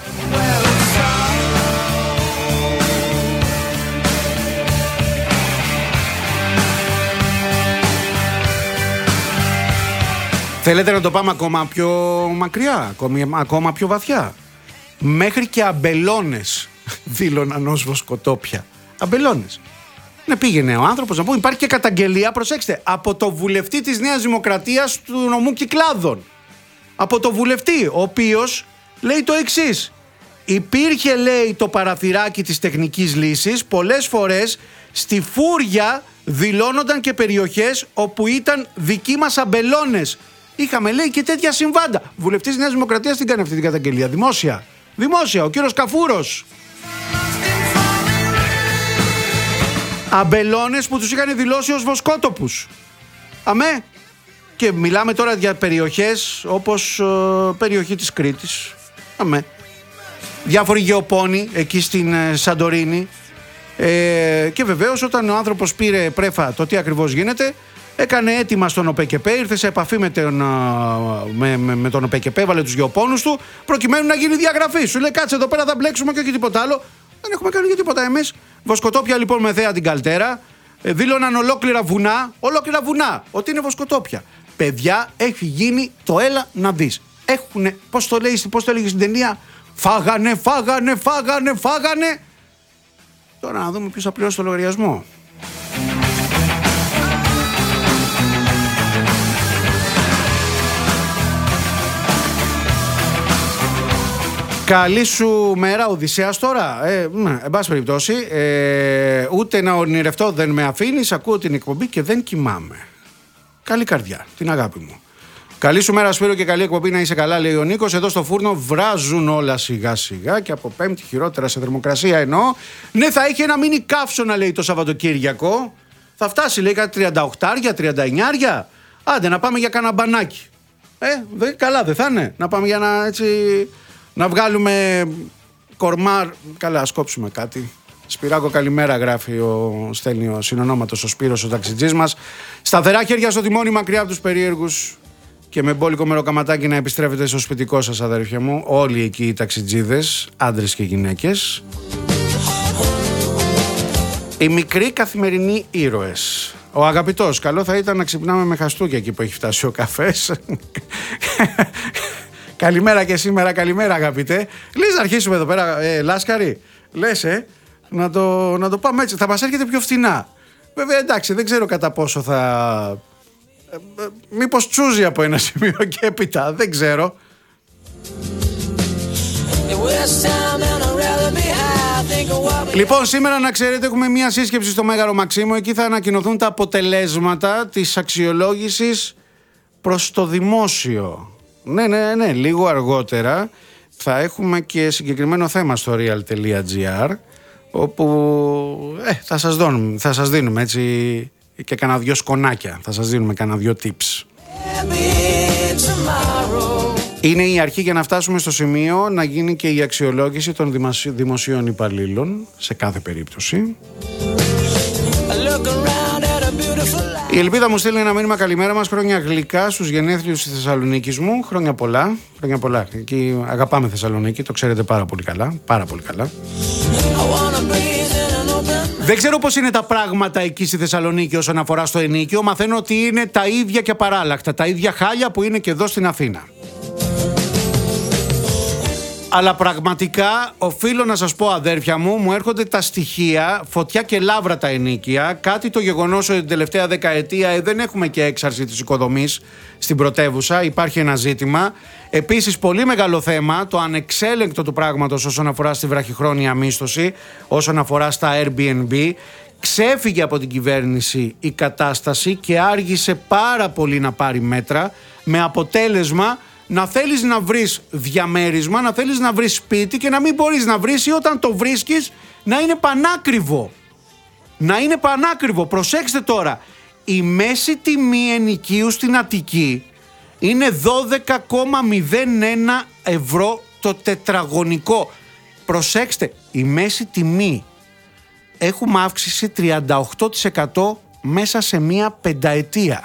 Θέλετε να το πάμε ακόμα πιο μακριά, ακόμα πιο βαθιά? Μέχρι και αμπελώνες δήλωναν ως βοσκοτόπια. Αμπελώνες. Ναι, πήγαινε ο άνθρωπος να πούμε, υπάρχει και καταγγελία, προσέξτε, από το βουλευτή της Νέας Δημοκρατίας του νομού Κυκλάδων. Από το βουλευτή, ο οποίος λέει το εξής. Υπήρχε, λέει, το παραθυράκι της τεχνικής λύσης, πολλές φορές στη Φούρια δηλώνονταν και περιοχές όπου ήταν δικοί μας αμπελώνες. Είχαμε, λέει, και τέτοια συμβάντα. Βουλευτής Νέας Δημοκρατίας την κάνει αυτή την καταγγελία. Δημόσια. Δημόσια. Ο κύριος Καφούρος. Αμπελώνες που τους είχαν δηλώσει ως βοσκότοπους. Αμέ. Και μιλάμε τώρα για περιοχές όπως ε, περιοχή της Κρήτης. Αμέ. Διάφοροι γεωπόνοι εκεί στην ε, Σαντορίνη. Ε, και βεβαίως όταν ο άνθρωπος πήρε πρέφα το τι ακριβώς γίνεται, έκανε έτοιμα στον ΟΠΕΚΕΠΕ, ήρθε σε επαφή με τον, με, με, με τον ΟΠΕΚΕΠΕ, έβαλε τους γεωπόνους του, προκειμένου να γίνει διαγραφή. Σου λέει κάτσε εδώ πέρα, θα μπλέξουμε και όχι τίποτα άλλο. Δεν έχουμε κάνει και τίποτα εμείς. Βοσκοτόπια λοιπόν με θέα την Καλτέρα, ε, δήλωναν ολόκληρα βουνά, ολόκληρα βουνά, ότι είναι βοσκοτόπια. Παιδιά, έχει γίνει το έλα να δεις. Έχουνε, πώς το λέει, πώς το έλεγε στην ταινία, φάγανε, φάγανε, φάγανε, φάγανε. Τώρα να δούμε ποιος θα πληρώσει το λογαριασμό. Καλή σου μέρα, Οδυσσέας τώρα. Ε, εν πάση περιπτώσει, ε, ούτε να ονειρευτώ δεν με αφήνεις. Ακούω την εκπομπή και δεν κοιμάμαι. Καλή καρδιά, την αγάπη μου. Καλή σου μέρα, Σπύρο, και καλή εκπομπή, να είσαι καλά, λέει ο Νίκος. Εδώ στο φούρνο βράζουν όλα σιγά σιγά και από Πέμπτη χειρότερα σε θερμοκρασία εννοώ. Ναι, θα έχει ένα μίνι καύσωνα, λέει, το Σαββατοκύριακο. Θα φτάσει, λέει, κάτι τριάντα οκτώ, τριάντα εννιά. Άντε, να πάμε για κανένα μπανάκι. Ε, δε, καλά δεν θα είναι. Να πάμε για να έτσι. Να βγάλουμε κορμάρ. Καλά, ας κόψουμε κάτι. Σπυράκο, καλημέρα, γράφει ο, στέλνει ο συνονόματος ο Σπύρος, ο ταξιτζής μας. Σταθερά χέρια στο τιμόνι, μακριά από τους περίεργους. Και με μπόλικο μεροκαματάκι να επιστρέφετε στο σπιτικό σας, αδέρφια μου. Όλοι εκεί οι ταξιτζίδες, άντρες και γυναίκες. Οι μικροί καθημερινοί ήρωες. Ο αγαπητός, καλό θα ήταν να ξυπνάμε με χαστούκια εκεί που έχει φτάσει ο καφές. Καλημέρα και σήμερα, καλημέρα, αγαπητέ. Λες να αρχίσουμε εδώ πέρα, ε, Λάσκαρη. Λες, ε, να το, να το πάμε έτσι. Θα μας έρχεται πιο φθηνά. Βέβαια, εντάξει, δεν ξέρω κατά πόσο θα. Ε, ε, μήπως τσούζει από ένα σημείο και έπειτα, δεν ξέρω. Λοιπόν, σήμερα να ξέρετε έχουμε μια σύσκεψη στο Μέγαρο Μαξίμου. Εκεί θα ανακοινωθούν τα αποτελέσματα της αξιολόγησης προς το δημόσιο. Ναι, ναι, ναι, λίγο αργότερα θα έχουμε και συγκεκριμένο θέμα στο real.gr, όπου ε, θα, σας δώνουμε, θα σας δίνουμε έτσι και κανένα δυο σκονάκια, θα σας δίνουμε κανένα δυο tips. Είναι η αρχή για να φτάσουμε στο σημείο να γίνει και η αξιολόγηση των δημοσίων υπαλλήλων σε κάθε περίπτωση. Η Ελπίδα μου στέλνει ένα μήνυμα, καλημέρα μας, χρόνια γλυκά στους γενέθλιους της Θεσσαλονίκης μου, χρόνια πολλά, χρόνια πολλά. Εκεί αγαπάμε Θεσσαλονίκη, το ξέρετε πάρα πολύ καλά, πάρα πολύ καλά. Δεν ξέρω πώς είναι τα πράγματα εκεί στη Θεσσαλονίκη όσον αφορά στο ενίκιο, μαθαίνω ότι είναι τα ίδια και παράλλακτα, τα ίδια χάλια που είναι και εδώ στην Αθήνα. Αλλά πραγματικά οφείλω να σας πω, αδέρφια μου, μου έρχονται τα στοιχεία, φωτιά και λάβρα τα ενίκια. Κάτι το γεγονός ότι την τελευταία δεκαετία ε, δεν έχουμε και έξαρση της οικοδομής στην πρωτεύουσα, υπάρχει ένα ζήτημα. Επίσης, πολύ μεγάλο θέμα, το ανεξέλεγκτο του πράγματος όσον αφορά στη βραχυχρόνια μίσθωση, όσον αφορά στα Airbnb. Ξέφυγε από την κυβέρνηση η κατάσταση και άργησε πάρα πολύ να πάρει μέτρα, με αποτέλεσμα να θέλεις να βρεις διαμέρισμα, να θέλεις να βρεις σπίτι και να μην μπορείς να βρεις, ή όταν το βρίσκεις να είναι πανάκριβο. Να είναι πανάκριβο. Προσέξτε τώρα, η μέση τιμή ενοικίου στην Αττική είναι δώδεκα κόμμα μηδέν ένα ευρώ το τετραγωνικό. Προσέξτε, η μέση τιμή. Έχουμε αύξηση τριάντα οκτώ τοις εκατό μέσα σε μία πενταετία.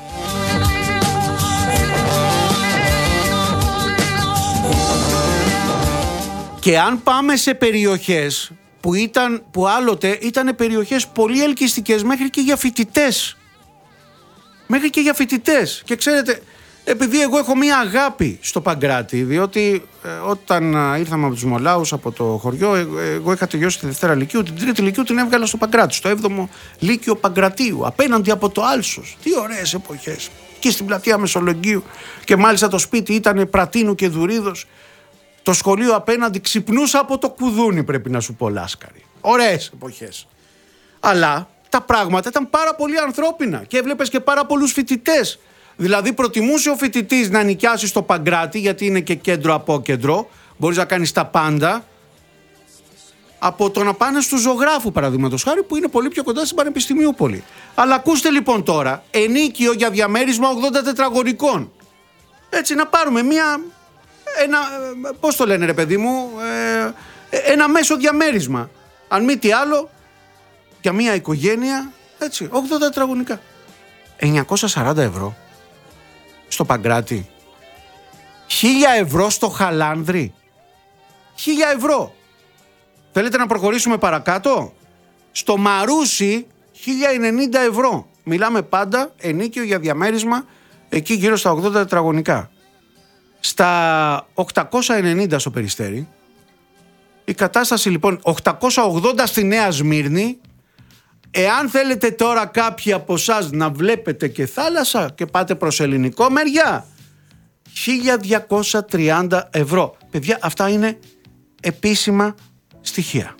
Και αν πάμε σε περιοχές που, ήταν, που άλλοτε ήταν περιοχές πολύ ελκυστικές μέχρι και για φοιτητές. Μέχρι και για φοιτητές. Και ξέρετε, επειδή εγώ έχω μία αγάπη στο Παγκράτη, διότι ε, όταν ε, ήρθαμε από τους Μολάους, από το χωριό, ε, εγώ είχα τελειώσει τη Δευτέρα Λυκείου, την Τρίτη Λυκείου την έβγαλα στο Παγκράτη, στο έβδομο Λύκειο Παγκρατίου, απέναντι από το Άλσος. Τι ωραίες εποχές. Και στην πλατεία Μεσολογγίου, και μάλιστα το σπίτι ήταν Πρατίνου και Δουρίδος. Το σχολείο απέναντι ξυπνούσα από το κουδούνι, πρέπει να σου πω, Λάσκαρη. Ωραίες εποχές. Αλλά τα πράγματα ήταν πάρα πολύ ανθρώπινα και έβλεπες και πάρα πολλούς φοιτητές. Δηλαδή προτιμούσε ο φοιτητής να νοικιάσει στο Παγκράτη, γιατί είναι και κέντρο απόκεντρο, μπορείς να κάνεις τα πάντα, από το να πάνε στο Ζωγράφου, παραδείγματος χάρη, που είναι πολύ πιο κοντά στην Πανεπιστημιούπολη. Αλλά ακούστε λοιπόν τώρα, ενίκιο για διαμέρισμα ογδόντα τετραγωνικών. Έτσι, να πάρουμε μία, ένα, πώς το λένε ρε παιδί μου, ε, ένα μέσο διαμέρισμα. Αν μη τι άλλο, για μία οικογένεια, έτσι, ογδόντα τετραγωνικά. εννιακόσια σαράντα ευρώ στο Παγκράτη. χίλια ευρώ στο Χαλάνδρι. χίλια ευρώ. Θέλετε να προχωρήσουμε παρακάτω? Στο Μαρούσι χίλια ενενήντα ευρώ. Μιλάμε πάντα ενίκιο για διαμέρισμα εκεί γύρω στα ογδόντα τετραγωνικά. Στα οκτακόσια ενενήντα στο Περιστέρι. Η κατάσταση λοιπόν οκτακόσια ογδόντα στη Νέα Σμύρνη. Εάν θέλετε τώρα κάποιοι από εσάς να βλέπετε και θάλασσα και πάτε προς ελληνικό μεριά, χίλια διακόσια τριάντα ευρώ. Παιδιά, αυτά είναι επίσημα στοιχεία.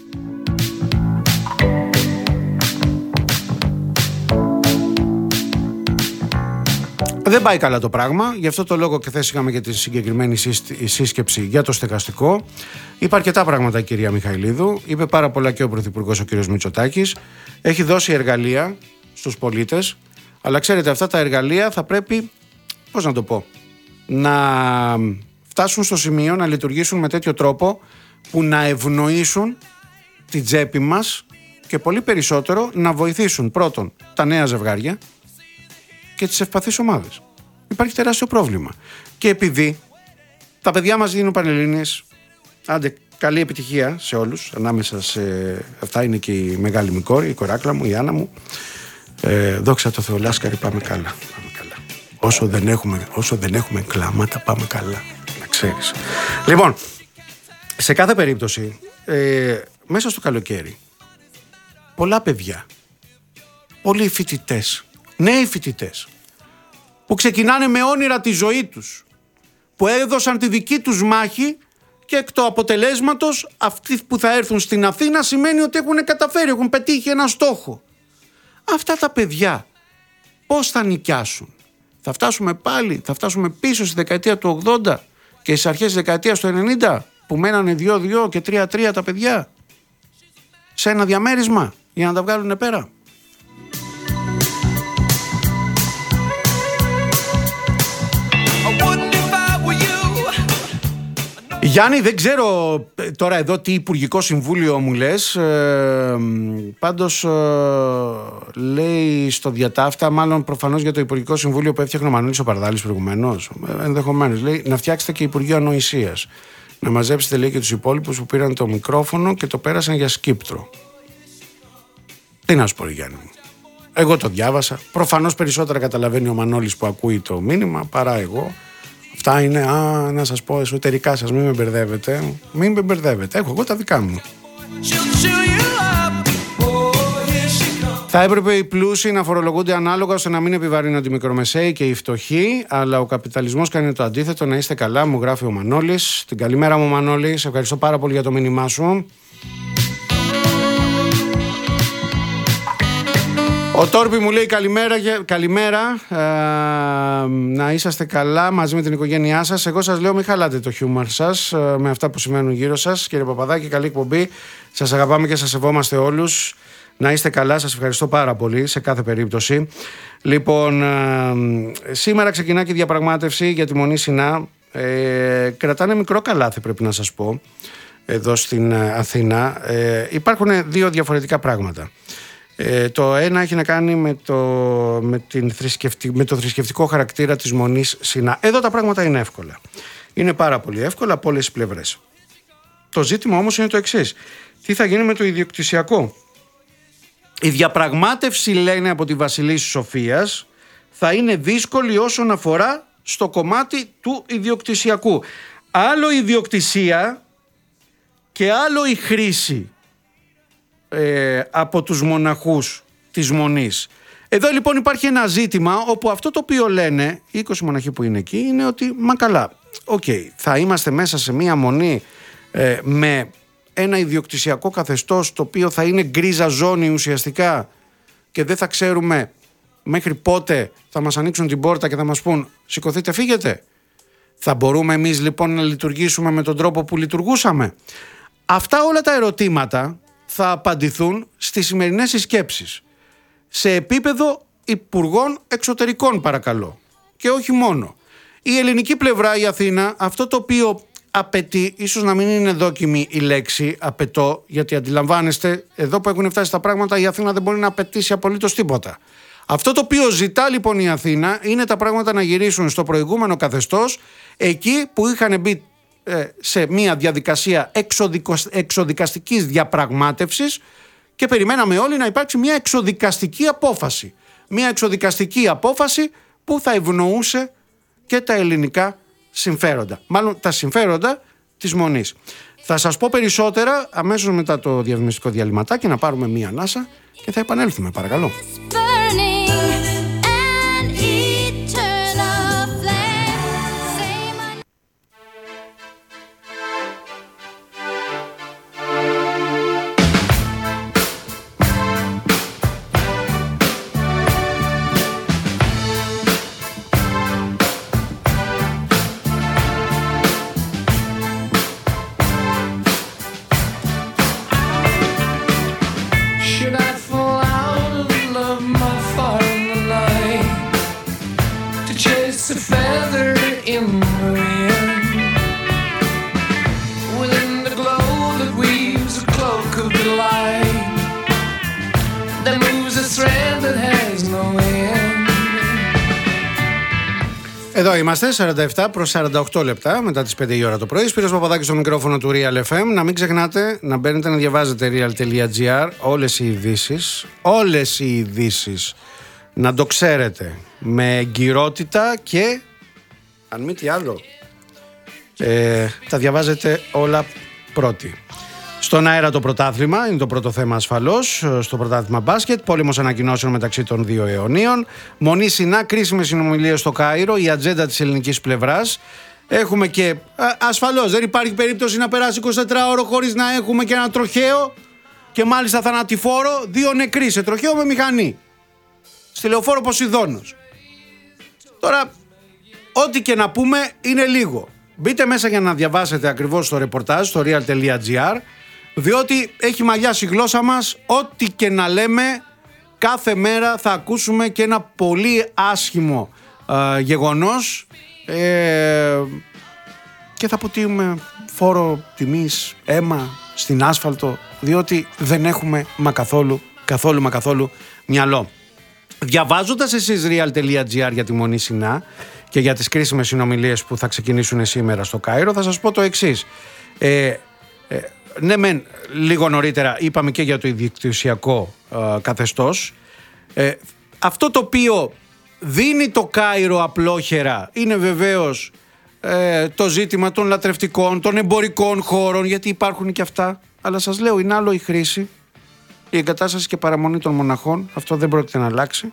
Δεν πάει καλά το πράγμα, γι' αυτό το λόγο και θέσαμε και τη συγκεκριμένη σύσκεψη για το στεγαστικό. Είπα αρκετά πράγματα η κυρία Μιχαηλίδου, είπε πάρα πολλά και ο Πρωθυπουργός ο κύριος Μητσοτάκης. Έχει δώσει εργαλεία στους πολίτες, αλλά ξέρετε αυτά τα εργαλεία θα πρέπει, πώς να το πω, να φτάσουν στο σημείο να λειτουργήσουν με τέτοιο τρόπο που να ευνοήσουν την τσέπη μας και πολύ περισσότερο να βοηθήσουν πρώτον τα νέα ζευγάρια και τις ευπαθείς ομάδες. Υπάρχει τεράστιο πρόβλημα. Και επειδή τα παιδιά μας δίνουν πανελλήνιες, άντε καλή επιτυχία σε όλους, ανάμεσα σε αυτά είναι και η μεγάλη μου κόρη, η κοράκλα μου, η Άννα μου. Ε, δόξα τω Θεώ, Λάσκαρη, πάμε καλά. Πάμε καλά. Όσο δεν έχουμε, όσο δεν έχουμε κλάματα, πάμε καλά. Να ξέρεις. Λοιπόν, σε κάθε περίπτωση, ε, μέσα στο καλοκαίρι, πολλά παιδιά, πολλοί φοιτητές, νέοι φοιτητές, που ξεκινάνε με όνειρα τη ζωή τους, που έδωσαν τη δική τους μάχη και εκ του αποτελέσματος αυτοί που θα έρθουν στην Αθήνα σημαίνει ότι έχουν καταφέρει, έχουν πετύχει ένα στόχο. Αυτά τα παιδιά πώς θα νοικιάσουν? Θα φτάσουμε πάλι, θα φτάσουμε πίσω στη δεκαετία του ογδόντα και στις αρχές της δεκαετίας του ενενήντα που μένανε δύο δύο και τρία τρία τα παιδιά σε ένα διαμέρισμα για να τα βγάλουν πέρα? Γιάννη, δεν ξέρω τώρα εδώ τι Υπουργικό Συμβούλιο μου λες, ε, πάντως ε, λέει στο διατάφτα, μάλλον προφανώς για το Υπουργικό Συμβούλιο που έφτιαχνε ο Μανώλης ο Παρδάλης προηγουμένως, ε, ενδεχομένως, λέει να φτιάξετε και Υπουργείο Ανοησίας, να μαζέψετε λέει και τους υπόλοιπους που πήραν το μικρόφωνο και το πέρασαν για σκύπτρο. Τι να σου πω Γιάννη μου, εγώ το διάβασα, προφανώς περισσότερα καταλαβαίνει ο Μανώλης που ακούει το μήνυμα παρά εγώ. Αυτά είναι, α, να σας πω εσωτερικά σας, μην με μπερδεύετε. Μην με μπερδεύετε, έχω εγώ τα δικά μου. Θα έπρεπε οι πλούσιοι να φορολογούνται ανάλογα ώστε να μην επιβαρύνονται οι μικρομεσαίοι και οι φτωχοί, αλλά ο καπιταλισμός κάνει το αντίθετο. Να είστε καλά, μου γράφει ο Μανώλης. Την καλημέρα μου Μανώλη, σε ευχαριστώ πάρα πολύ για το μήνυμά σου. Ο Τόρπι μου λέει καλημέρα, καλημέρα ε, να είσαστε καλά μαζί με την οικογένειά σας. Εγώ σας λέω μην χαλάτε το χιούμορ σας ε, με αυτά που συμβαίνουν γύρω σας. Κύριε Παπαδάκη, καλή εκπομπή. Σας αγαπάμε και σας σεβόμαστε όλους. Να είστε καλά, σας ευχαριστώ πάρα πολύ σε κάθε περίπτωση. Λοιπόν, ε, σήμερα ξεκινά και η διαπραγμάτευση για τη Μονή Σινά. Ε, κρατάνε μικρό καλάθι, πρέπει να σας πω, εδώ στην Αθήνα. Ε, υπάρχουν δύο διαφορετικά πράγματα. Ε, το ένα έχει να κάνει με το, με, την θρησκευτι... με το θρησκευτικό χαρακτήρα της Μονής Σινά. Εδώ τα πράγματα είναι εύκολα. Είναι πάρα πολύ εύκολα από όλες τις πλευρές. Το ζήτημα όμως είναι το εξής. Τι θα γίνει με το ιδιοκτησιακό? Η διαπραγμάτευση, λένε από τη Βασιλίση Σοφίας, θα είναι δύσκολη όσον αφορά στο κομμάτι του ιδιοκτησιακού. Άλλο η ιδιοκτησία και άλλο η χρήση ε, από τους μοναχούς της Μονής. Εδώ λοιπόν υπάρχει ένα ζήτημα όπου αυτό το οποίο λένε οι είκοσι μοναχοί που είναι εκεί είναι ότι μα καλά, οκ, okay, θα είμαστε μέσα σε μία μονή ε, με ένα ιδιοκτησιακό καθεστώς το οποίο θα είναι γκρίζα ζώνη ουσιαστικά και δεν θα ξέρουμε μέχρι πότε θα μας ανοίξουν την πόρτα και θα μας πούν σηκωθείτε φύγετε. Θα μπορούμε εμείς λοιπόν να λειτουργήσουμε με τον τρόπο που λειτουργούσαμε? Αυτά όλα τα ερωτήματα θα απαντηθούν στις σημερινές συσκέψεις σε επίπεδο υπουργών εξωτερικών, παρακαλώ, και όχι μόνο. Η ελληνική πλευρά, η Αθήνα, αυτό το οποίο απαιτεί, ίσως να μην είναι δόκιμη η λέξη απαιτώ, γιατί αντιλαμβάνεστε εδώ που έχουν φτάσει τα πράγματα η Αθήνα δεν μπορεί να απαιτήσει απολύτως τίποτα. Αυτό το οποίο ζητά λοιπόν η Αθήνα είναι τα πράγματα να γυρίσουν στο προηγούμενο καθεστώς, εκεί που είχαν μπει ε, σε μια διαδικασία εξοδικαστικής διαπραγμάτευσης και περιμέναμε όλοι να υπάρξει μια εξοδικαστική απόφαση. Μια εξοδικαστική απόφαση που θα ευνοούσε και τα ελληνικά συμφέροντα. Μάλλον τα συμφέροντα της Μονής. Θα σας πω περισσότερα αμέσως μετά το διαφημιστικό διαλυματάκι, να πάρουμε μία ανάσα και θα επανέλθουμε, παρακαλώ. Εδώ είμαστε, σαράντα επτά προς σαράντα οκτώ λεπτά μετά τις πέντε η ώρα το πρωί. Σπύρος Παπαδάκης στο μικρόφωνο του Real εφ εμ. Να μην ξεχνάτε να μπαίνετε να διαβάζετε real.gr, όλες οι ειδήσεις, όλες οι ειδήσεις, να το ξέρετε, με εγκυρότητα και, αν μη τι άλλο, ε, τα διαβάζετε όλα πρώτοι. Στον αέρα το πρωτάθλημα, είναι το πρώτο θέμα ασφαλώς, στο πρωτάθλημα μπάσκετ, πόλεμος ανακοινώσεων μεταξύ των δύο αιωνίων, Μονή Σινά, κρίσιμες συνομιλίες στο Κάιρο, η ατζέντα της ελληνικής πλευράς. Έχουμε και, α, ασφαλώς δεν υπάρχει περίπτωση να περάσει εικοσιτετράωρο χωρίς να έχουμε και ένα τροχαίο και μάλιστα θανατηφόρο, δύο νεκροί σε τροχαίο με μηχανή. Στη λεωφόρο Ποσειδώνος. Τώρα, ό,τι και να πούμε είναι λίγο. Μπείτε μέσα για να διαβάσετε ακριβώς το ρεπορτάζ στο real.gr, διότι έχει μαλλιάσει η γλώσσα μας, ό,τι και να λέμε κάθε μέρα θα ακούσουμε και ένα πολύ άσχημο ε, γεγονός ε, και θα αποτείουμε φόρο τιμής, αίμα στην άσφαλτο, διότι δεν έχουμε μα καθόλου, καθόλου μα καθόλου μυαλό. Διαβάζοντας εσείς real.gr για τη Μονή Σινά και για τις κρίσιμες συνομιλίες που θα ξεκινήσουν σήμερα στο Κάιρο, θα σας πω το εξής. Ε, ε, ναι μεν, λίγο νωρίτερα είπαμε και για το ιδιοκτησιακό ε, καθεστώς. Ε, αυτό το οποίο δίνει το Κάιρο απλόχερα είναι βεβαίως ε, το ζήτημα των λατρευτικών, των εμπορικών χώρων, γιατί υπάρχουν και αυτά. Αλλά σας λέω, είναι άλλο η χρήση, η εγκατάσταση και παραμονή των μοναχών. Αυτό δεν πρόκειται να αλλάξει.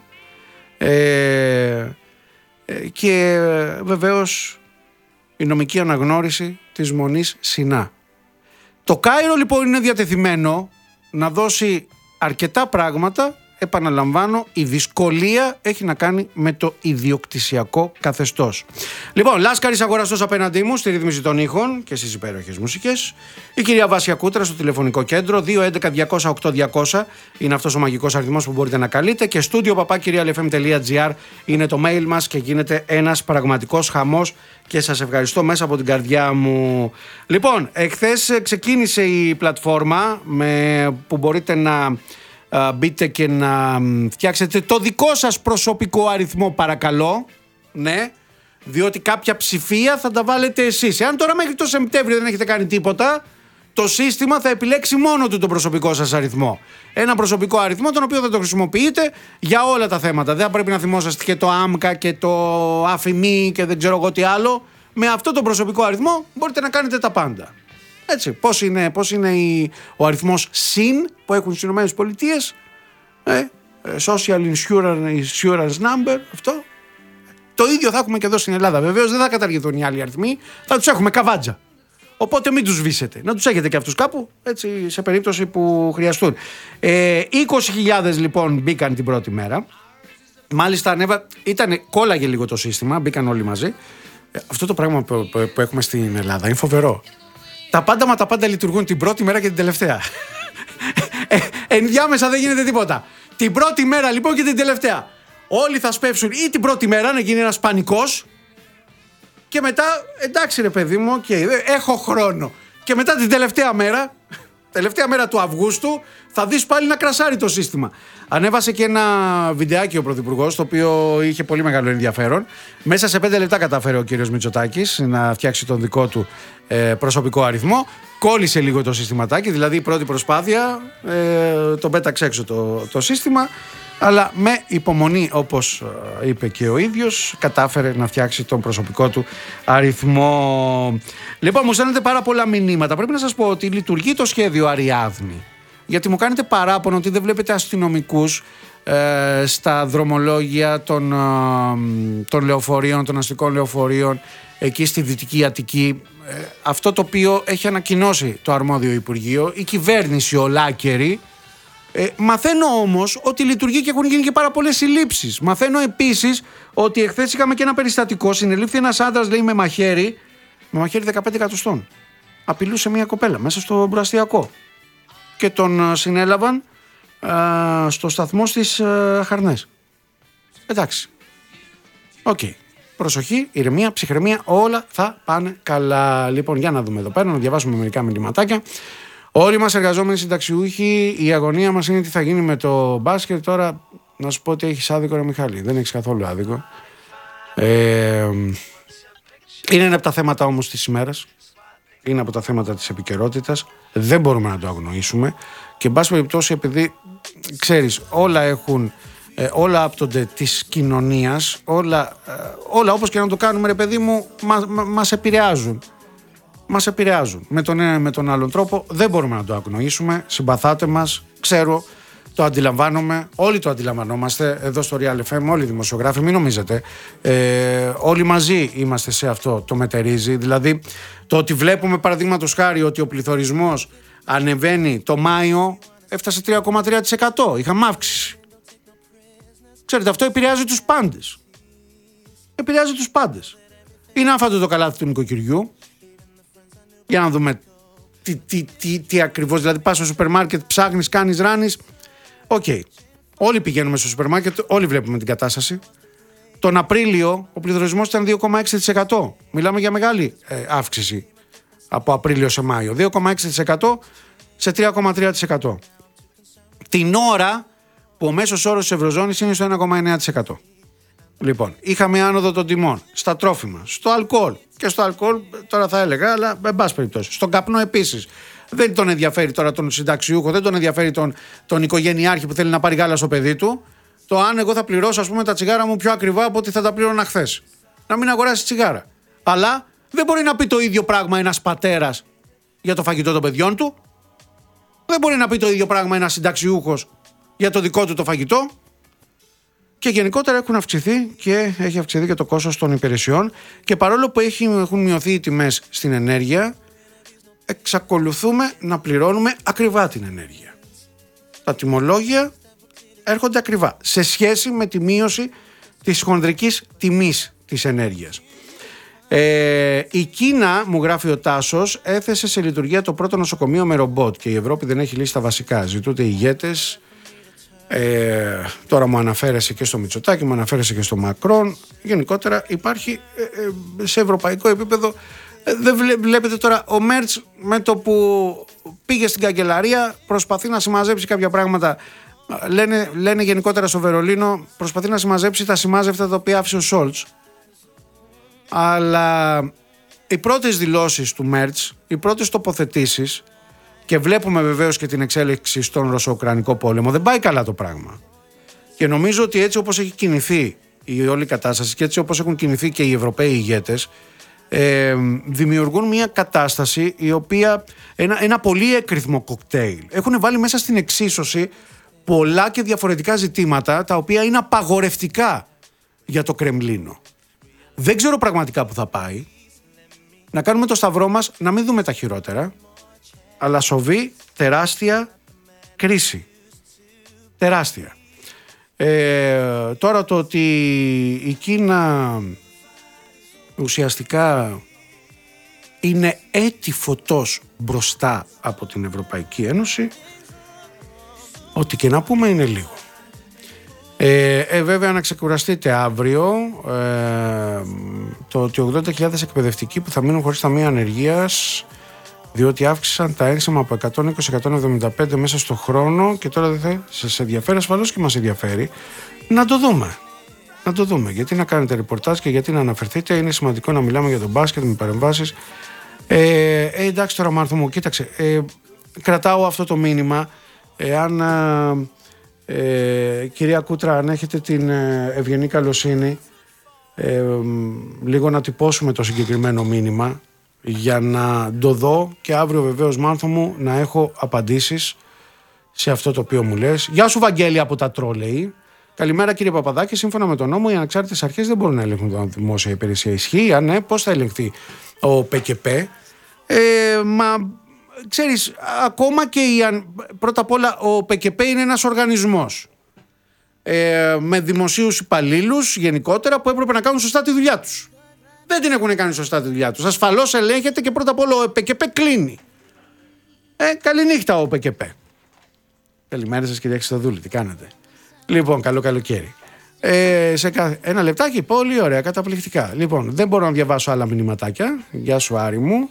Ε, και βεβαίως η νομική αναγνώριση της Μονής Σινά. Το Κάιρο λοιπόν είναι διατεθειμένο να δώσει αρκετά πράγματα επαναλαμβάνω, η δυσκολία έχει να κάνει με το ιδιοκτησιακό καθεστώς. Λοιπόν, Λάσκαρης αγοραστός απέναντί μου στη ρύθμιση των ήχων και στις υπέροχες μουσικές. Η κυρία Βάσια Κούτρα στο τηλεφωνικό κέντρο δύο έντεκα διακόσια οκτώ διακόσια είναι αυτός ο μαγικός αριθμός που μπορείτε να καλείτε, και studio παπά κυρία ελ εφ εμ τελεία τζι άρ είναι το mail μας και γίνεται ένας πραγματικός χαμός και σας ευχαριστώ μέσα από την καρδιά μου. Λοιπόν, εχθές ξεκίνησε η πλατφόρμα με, που μπορείτε να Uh, μπείτε και να φτιάξετε το δικό σας προσωπικό αριθμό, παρακαλώ. Ναι, διότι κάποια ψηφία θα τα βάλετε εσείς. Εάν τώρα μέχρι το Σεπτέμβριο δεν έχετε κάνει τίποτα, το σύστημα θα επιλέξει μόνο του τον προσωπικό σας αριθμό. Ένα προσωπικό αριθμό τον οποίο θα το χρησιμοποιείτε για όλα τα θέματα. Δεν θα πρέπει να θυμόσαστε και το άμκα και το αφημί και δεν ξέρω εγώ τι άλλο. Με αυτό τον προσωπικό αριθμό μπορείτε να κάνετε τα πάντα. Έτσι, πώς είναι, πώς είναι η, ο αριθμός συν που έχουν στις Ηνωμένες Πολιτείες, ε, Social Insurance Number, αυτό. Το ίδιο θα έχουμε και εδώ στην Ελλάδα. Βεβαίως δεν θα καταργηθούν οι άλλοι αριθμοί, θα τους έχουμε καβάτζα. Οπότε μην τους σβήσετε, να τους έχετε και αυτούς κάπου, έτσι, σε περίπτωση που χρειαστούν. Ε, είκοσι χιλιάδες λοιπόν μπήκαν την πρώτη μέρα. Μάλιστα ανέβα, ήτανε, κόλλαγε λίγο το σύστημα, μπήκαν όλοι μαζί. Ε, αυτό το πράγμα που, που, που έχουμε στην Ελλάδα είναι φοβερό. Τα πάντα μα τα πάντα λειτουργούν την πρώτη μέρα και την τελευταία. ε, ενδιάμεσα δεν γίνεται τίποτα. Την πρώτη μέρα λοιπόν και την τελευταία. Όλοι θα σπεύσουν ή την πρώτη μέρα να γίνει ένας πανικός, και μετά, εντάξει ρε παιδί μου, okay, έχω χρόνο. Και μετά την τελευταία μέρα, τελευταία μέρα του Αυγούστου, θα δεις πάλι να κρασάρει το σύστημα. Ανέβασε και ένα βιντεάκι ο Πρωθυπουργός, το οποίο είχε πολύ μεγάλο ενδιαφέρον. Μέσα σε πέντε λεπτά κατάφερε ο κύριος Μητσοτάκης να φτιάξει τον δικό του ε, προσωπικό αριθμό. Κόλλησε λίγο το συστηματάκι, δηλαδή η πρώτη προσπάθεια ε, τον πέταξε έξω το, το σύστημα. Αλλά με υπομονή, όπως είπε και ο ίδιος, κατάφερε να φτιάξει τον προσωπικό του αριθμό. Λοιπόν, μου στέλνετε πάρα πολλά μηνύματα. Πρέπει να σας πω ότι λειτουργεί το σχέδιο Αριάδνη. Γιατί μου κάνετε παράπονο ότι δεν βλέπετε αστυνομικούς ε, στα δρομολόγια των, ε, των λεωφορείων, των αστικών λεωφορείων, εκεί στη Δυτική Αττική. Ε, αυτό το οποίο έχει ανακοινώσει το αρμόδιο Υπουργείο, η κυβέρνηση ολάκερη. Ε, μαθαίνω όμως ότι λειτουργεί και έχουν γίνει και πάρα πολλές συλλήψεις. Μαθαίνω επίσης ότι εχθές είχαμε και ένα περιστατικό. Συνελήφθη ένας άντρας, λέει, με μαχαίρι, με μαχαίρι δεκαπέντε εκατοστών. Απειλούσε μια κοπέλα μέσα στο Μπουραστιακό. Και τον συνέλαβαν α, στο σταθμό στις α, Χαρνές. Εντάξει. Οκ. Okay. Προσοχή, ηρεμία, ψυχραιμία, όλα θα πάνε καλά. Λοιπόν, για να δούμε εδώ πέρα, να διαβάσουμε μερικά μηνυματάκια. Όλοι μας εργαζόμενοι συνταξιούχοι, η αγωνία μας είναι τι θα γίνει με το μπάσκετ. Τώρα, να σου πω ότι έχεις άδικο, ρε Μιχάλη. Δεν έχεις καθόλου άδικο. Ε, είναι ένα από τα θέματα όμως της ημέρας. Είναι από τα θέματα της επικαιρότητας. Δεν μπορούμε να το αγνοήσουμε. Και εν πάση περιπτώσει, επειδή ξέρεις, όλα έχουν, ε, όλα άπτονται της κοινωνίας, όλα, ε, όλα όπως και να το κάνουμε, ρε παιδί μου, μα, μα, μας επηρεάζουν. Μας επηρεάζουν με τον ένα με τον άλλον τρόπο. Δεν μπορούμε να το αγνοήσουμε. Συμπαθάτε μας, ξέρω, το αντιλαμβάνομαι. Όλοι το αντιλαμβανόμαστε εδώ στο Real εφ εμ, όλοι οι δημοσιογράφοι, μην νομίζετε. Ε, όλοι μαζί είμαστε σε αυτό, το μετερίζει. Δηλαδή, το ότι βλέπουμε παραδείγματος χάρη ότι ο πληθωρισμός ανεβαίνει το Μάιο, έφτασε τρία κόμμα τρία τοις εκατό. Είχαμε αύξηση. Ξέρετε, αυτό επηρεάζει τους πάντες. Επηρεάζει τους πάντες. Είναι άφαντο το καλάθι του νοικοκυριού. Για να δούμε τι, τι, τι, τι ακριβώς. Δηλαδή, πας στο σούπερ μάρκετ, ψάχνεις, κάνεις, ράνεις. Οκ. Okay. Όλοι πηγαίνουμε στο σούπερ μάρκετ, όλοι βλέπουμε την κατάσταση. Τον Απρίλιο ο πληθωρισμός ήταν δύο κόμμα έξι τοις εκατό. Μιλάμε για μεγάλη ε, αύξηση από Απρίλιο σε Μάιο. δύο κόμμα έξι τοις εκατό σε τρία κόμμα τρία τοις εκατό. Την ώρα που ο μέσος όρος της Ευρωζώνης είναι στο ένα κόμμα εννέα τοις εκατό. Λοιπόν, είχαμε άνοδο των τιμών στα τρόφιμα, στο αλκοόλ. Και στο αλκοόλ, τώρα θα έλεγα, αλλά εν πάση περιπτώσει. Στον καπνό επίσης. Δεν τον ενδιαφέρει τώρα τον συνταξιούχο, δεν τον ενδιαφέρει τον, τον οικογενειάρχη που θέλει να πάρει γάλα στο παιδί του. Το αν εγώ θα πληρώσω, ας πούμε, τα τσιγάρα μου πιο ακριβά από ό,τι θα τα πλήρωνα χθες. Να μην αγοράσει τσιγάρα. Αλλά δεν μπορεί να πει το ίδιο πράγμα ένας πατέρας για το φαγητό των παιδιών του. Δεν μπορεί να πει το ίδιο πράγμα ένας συνταξιούχος για το δικό του το φαγητό. Και γενικότερα έχουν αυξηθεί και έχει αυξηθεί και το κόστος των υπηρεσιών. Και παρόλο που έχουν μειωθεί οι τιμές στην ενέργεια, εξακολουθούμε να πληρώνουμε ακριβά την ενέργεια. Τα τιμολόγια έρχονται ακριβά σε σχέση με τη μείωση της χονδρικής τιμής της ενέργειας. Ε, η Κίνα, μου γράφει ο Τάσος, έθεσε σε λειτουργία το πρώτο νοσοκομείο με ρομπότ και η Ευρώπη δεν έχει λύσει τα βασικά. Ζητούνται ηγέτες. Ε, τώρα μου αναφέρεσαι και στο Μητσοτάκη, μου αναφέρεσαι και στο Μακρόν. Γενικότερα υπάρχει ε, ε, σε ευρωπαϊκό επίπεδο. Ε, δεν βλέ, βλέπετε τώρα ο Μέρτς με το που πήγε στην καγκελαρία προσπαθεί να συμμαζέψει κάποια πράγματα. Λένε, λένε γενικότερα στο Βερολίνο προσπαθεί να συμμαζέψει τα συμμάζευτα τα οποία άφησε ο Σόλτς. Αλλά οι πρώτες δηλώσεις του Μέρτς, οι πρώτες τοποθετήσεις, και βλέπουμε βεβαίως και την εξέλιξη στον Ρωσο-Ουκρανικό πόλεμο, δεν πάει καλά το πράγμα. Και νομίζω ότι έτσι όπως έχει κινηθεί η όλη κατάσταση και έτσι όπως έχουν κινηθεί και οι Ευρωπαίοι ηγέτες, ε, δημιουργούν μια κατάσταση η οποία, ένα, ένα πολύ έκρηθμο κοκτέιλ. Έχουν βάλει μέσα στην εξίσωση πολλά και διαφορετικά ζητήματα τα οποία είναι απαγορευτικά για το Κρεμλίνο. Δεν ξέρω πραγματικά που θα πάει. Να κάνουμε το σταυρό μας, να μην δούμε τα χειρότερα, αλλά σοβεί τεράστια κρίση. Τεράστια. Ε, τώρα το ότι η Κίνα ουσιαστικά είναι έτη φωτός μπροστά από την Ευρωπαϊκή Ένωση, ό,τι και να πούμε είναι λίγο. Ε, ε, βέβαια να ξεκουραστείτε αύριο, ε, το ότι ογδόντα χιλιάδες εκπαιδευτικοί που θα μείνουν χωρίς ταμεία ανεργίας, διότι αύξησαν τα έξιμα από εκατόν είκοσι με εκατόν εβδομήντα πέντε μέσα στο χρόνο και τώρα δεν θα σας ενδιαφέρει, ασφαλώς και μας ενδιαφέρει, να το δούμε. Να το δούμε. Γιατί να κάνετε ρεπορτάζ και γιατί να αναφερθείτε, είναι σημαντικό να μιλάμε για τον μπάσκετ με παρεμβάσεις. Ε, ε, εντάξει τώρα Μάρθο μου, κοίταξε, ε, κρατάω αυτό το μήνυμα, εάν... Ε, κυρία Κούτρα, αν έχετε την ε, ευγενή καλοσύνη ε, λίγο να τυπώσουμε το συγκεκριμένο μήνυμα για να το δω και αύριο βεβαίως Μάρθο μου να έχω απαντήσεις σε αυτό το οποίο μου λες. Γεια σου Βαγγέλη από τα Τρόλεϊ. Καλημέρα κύριε Παπαδάκη. Σύμφωνα με τον νόμο οι ανεξάρτητες αρχές δεν μπορούν να ελέγχουν την δημόσια υπηρεσία. Ισχύει? Αν ναι, πώς θα ελεγχθεί ο ΠΚΠ? Ε, μα... Ξέρεις, ακόμα και η, πρώτα απ' όλα ο ΠΚΠ είναι ένας οργανισμός ε, με δημοσίους υπαλλήλους γενικότερα που έπρεπε να κάνουν σωστά τη δουλειά τους. Δεν την έχουν κάνει σωστά τη δουλειά τους. Ασφαλώς ελέγχεται και πρώτα απ' όλα ο ΠΚΠ κλείνει. Ε, καληνύχτα ο ΠΚΠ. Καλημέρα σας κυρία Χριστοδούλη, τι κάνετε? Λοιπόν, καλό καλοκαίρι. Ε, σε κάθε... Ένα λεπτάκι, πολύ ωραία, καταπληκτικά. Λοιπόν, δεν μπορώ να διαβάσω άλλα μηνυματάκια. Γεια σου Άρη μου.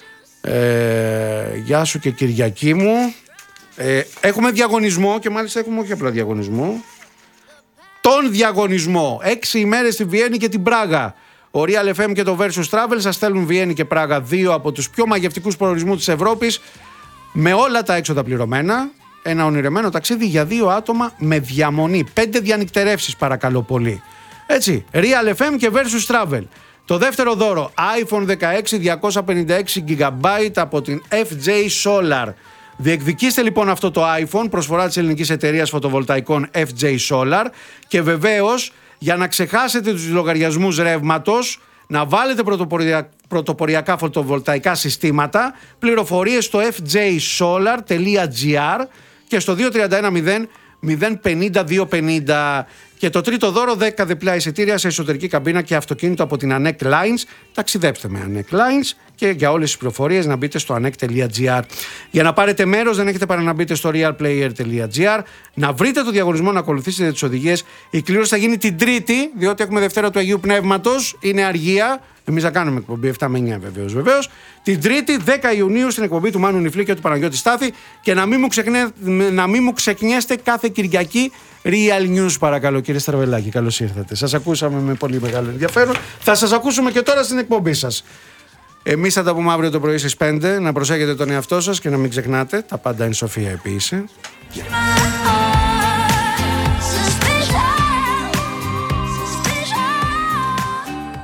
Ε, γεια σου και Κυριακή μου. ε, Έχουμε διαγωνισμό και μάλιστα έχουμε όχι απλά διαγωνισμό, τον διαγωνισμό. Έξι ημέρες στη Βιέννη και την Πράγα. Ο Real εφ εμ και το Versus Travel σας στέλνουν Βιέννη και Πράγα, δύο από τους πιο μαγευτικούς προορισμούς της Ευρώπης, με όλα τα έξοδα πληρωμένα. Ένα ονειρεμένο ταξίδι για δύο άτομα με διαμονή. Πέντε διανυκτερεύσεις παρακαλώ πολύ. Έτσι, Real εφ εμ και Versus Travel. Το δεύτερο δώρο, άιφον δεκαέξι διακόσια πενήντα έξι τζι μπι από την εφ τζέι Solar. Διεκδικήστε λοιπόν αυτό το iPhone, προσφορά της ελληνικής εταιρείας φωτοβολταϊκών εφ τζέι Solar, και βεβαίως για να ξεχάσετε τους λογαριασμούς ρεύματος, να βάλετε πρωτοπορια... πρωτοποριακά φωτοβολταϊκά συστήματα, πληροφορίες στο εφ τζέι solar τελεία τζι άρ και στο δύο τρία ένα μηδέν μηδέν πενήντα δύο πενήντα. Και το τρίτο δώρο, δέκα διπλά εισιτήρια σε εσωτερική καμπίνα και αυτοκίνητο από την Anec Lines. Ταξιδέψτε με Anec Lines και για όλες τις πληροφορίες να μπείτε στο anec τελεία τζι άρ. Για να πάρετε μέρος δεν έχετε παρά να μπείτε στο real player τελεία τζι άρ, να βρείτε το διαγωνισμό, να ακολουθήσετε τις οδηγίες. Η κλήρωση θα γίνει την Τρίτη, διότι έχουμε Δευτέρα του Αγίου Πνεύματος, είναι αργία. Εμείς θα κάνουμε εκπομπή επτά με εννιά βεβαίως, βεβαίως. Την Τρίτη, δέκα Ιουνίου, στην εκπομπή του Μάνου Νιφλή και του Παναγιώτη Στάθη. Και να μην μου, ξεκνέ... να μην μου ξεχνιέστε κάθε Κυριακή Real News, παρακαλώ, κύριε Στραβελάκη. Καλώς ήρθατε. Σας ακούσαμε με πολύ μεγάλο ενδιαφέρον. Θα σας ακούσουμε και τώρα στην εκπομπή σας. Εμείς θα τα πούμε αύριο το πρωί στις πέντε. Να προσέχετε τον εαυτό σας και να μην ξεχνάτε, τα πάντα είναι σοφία επίσης. Yeah.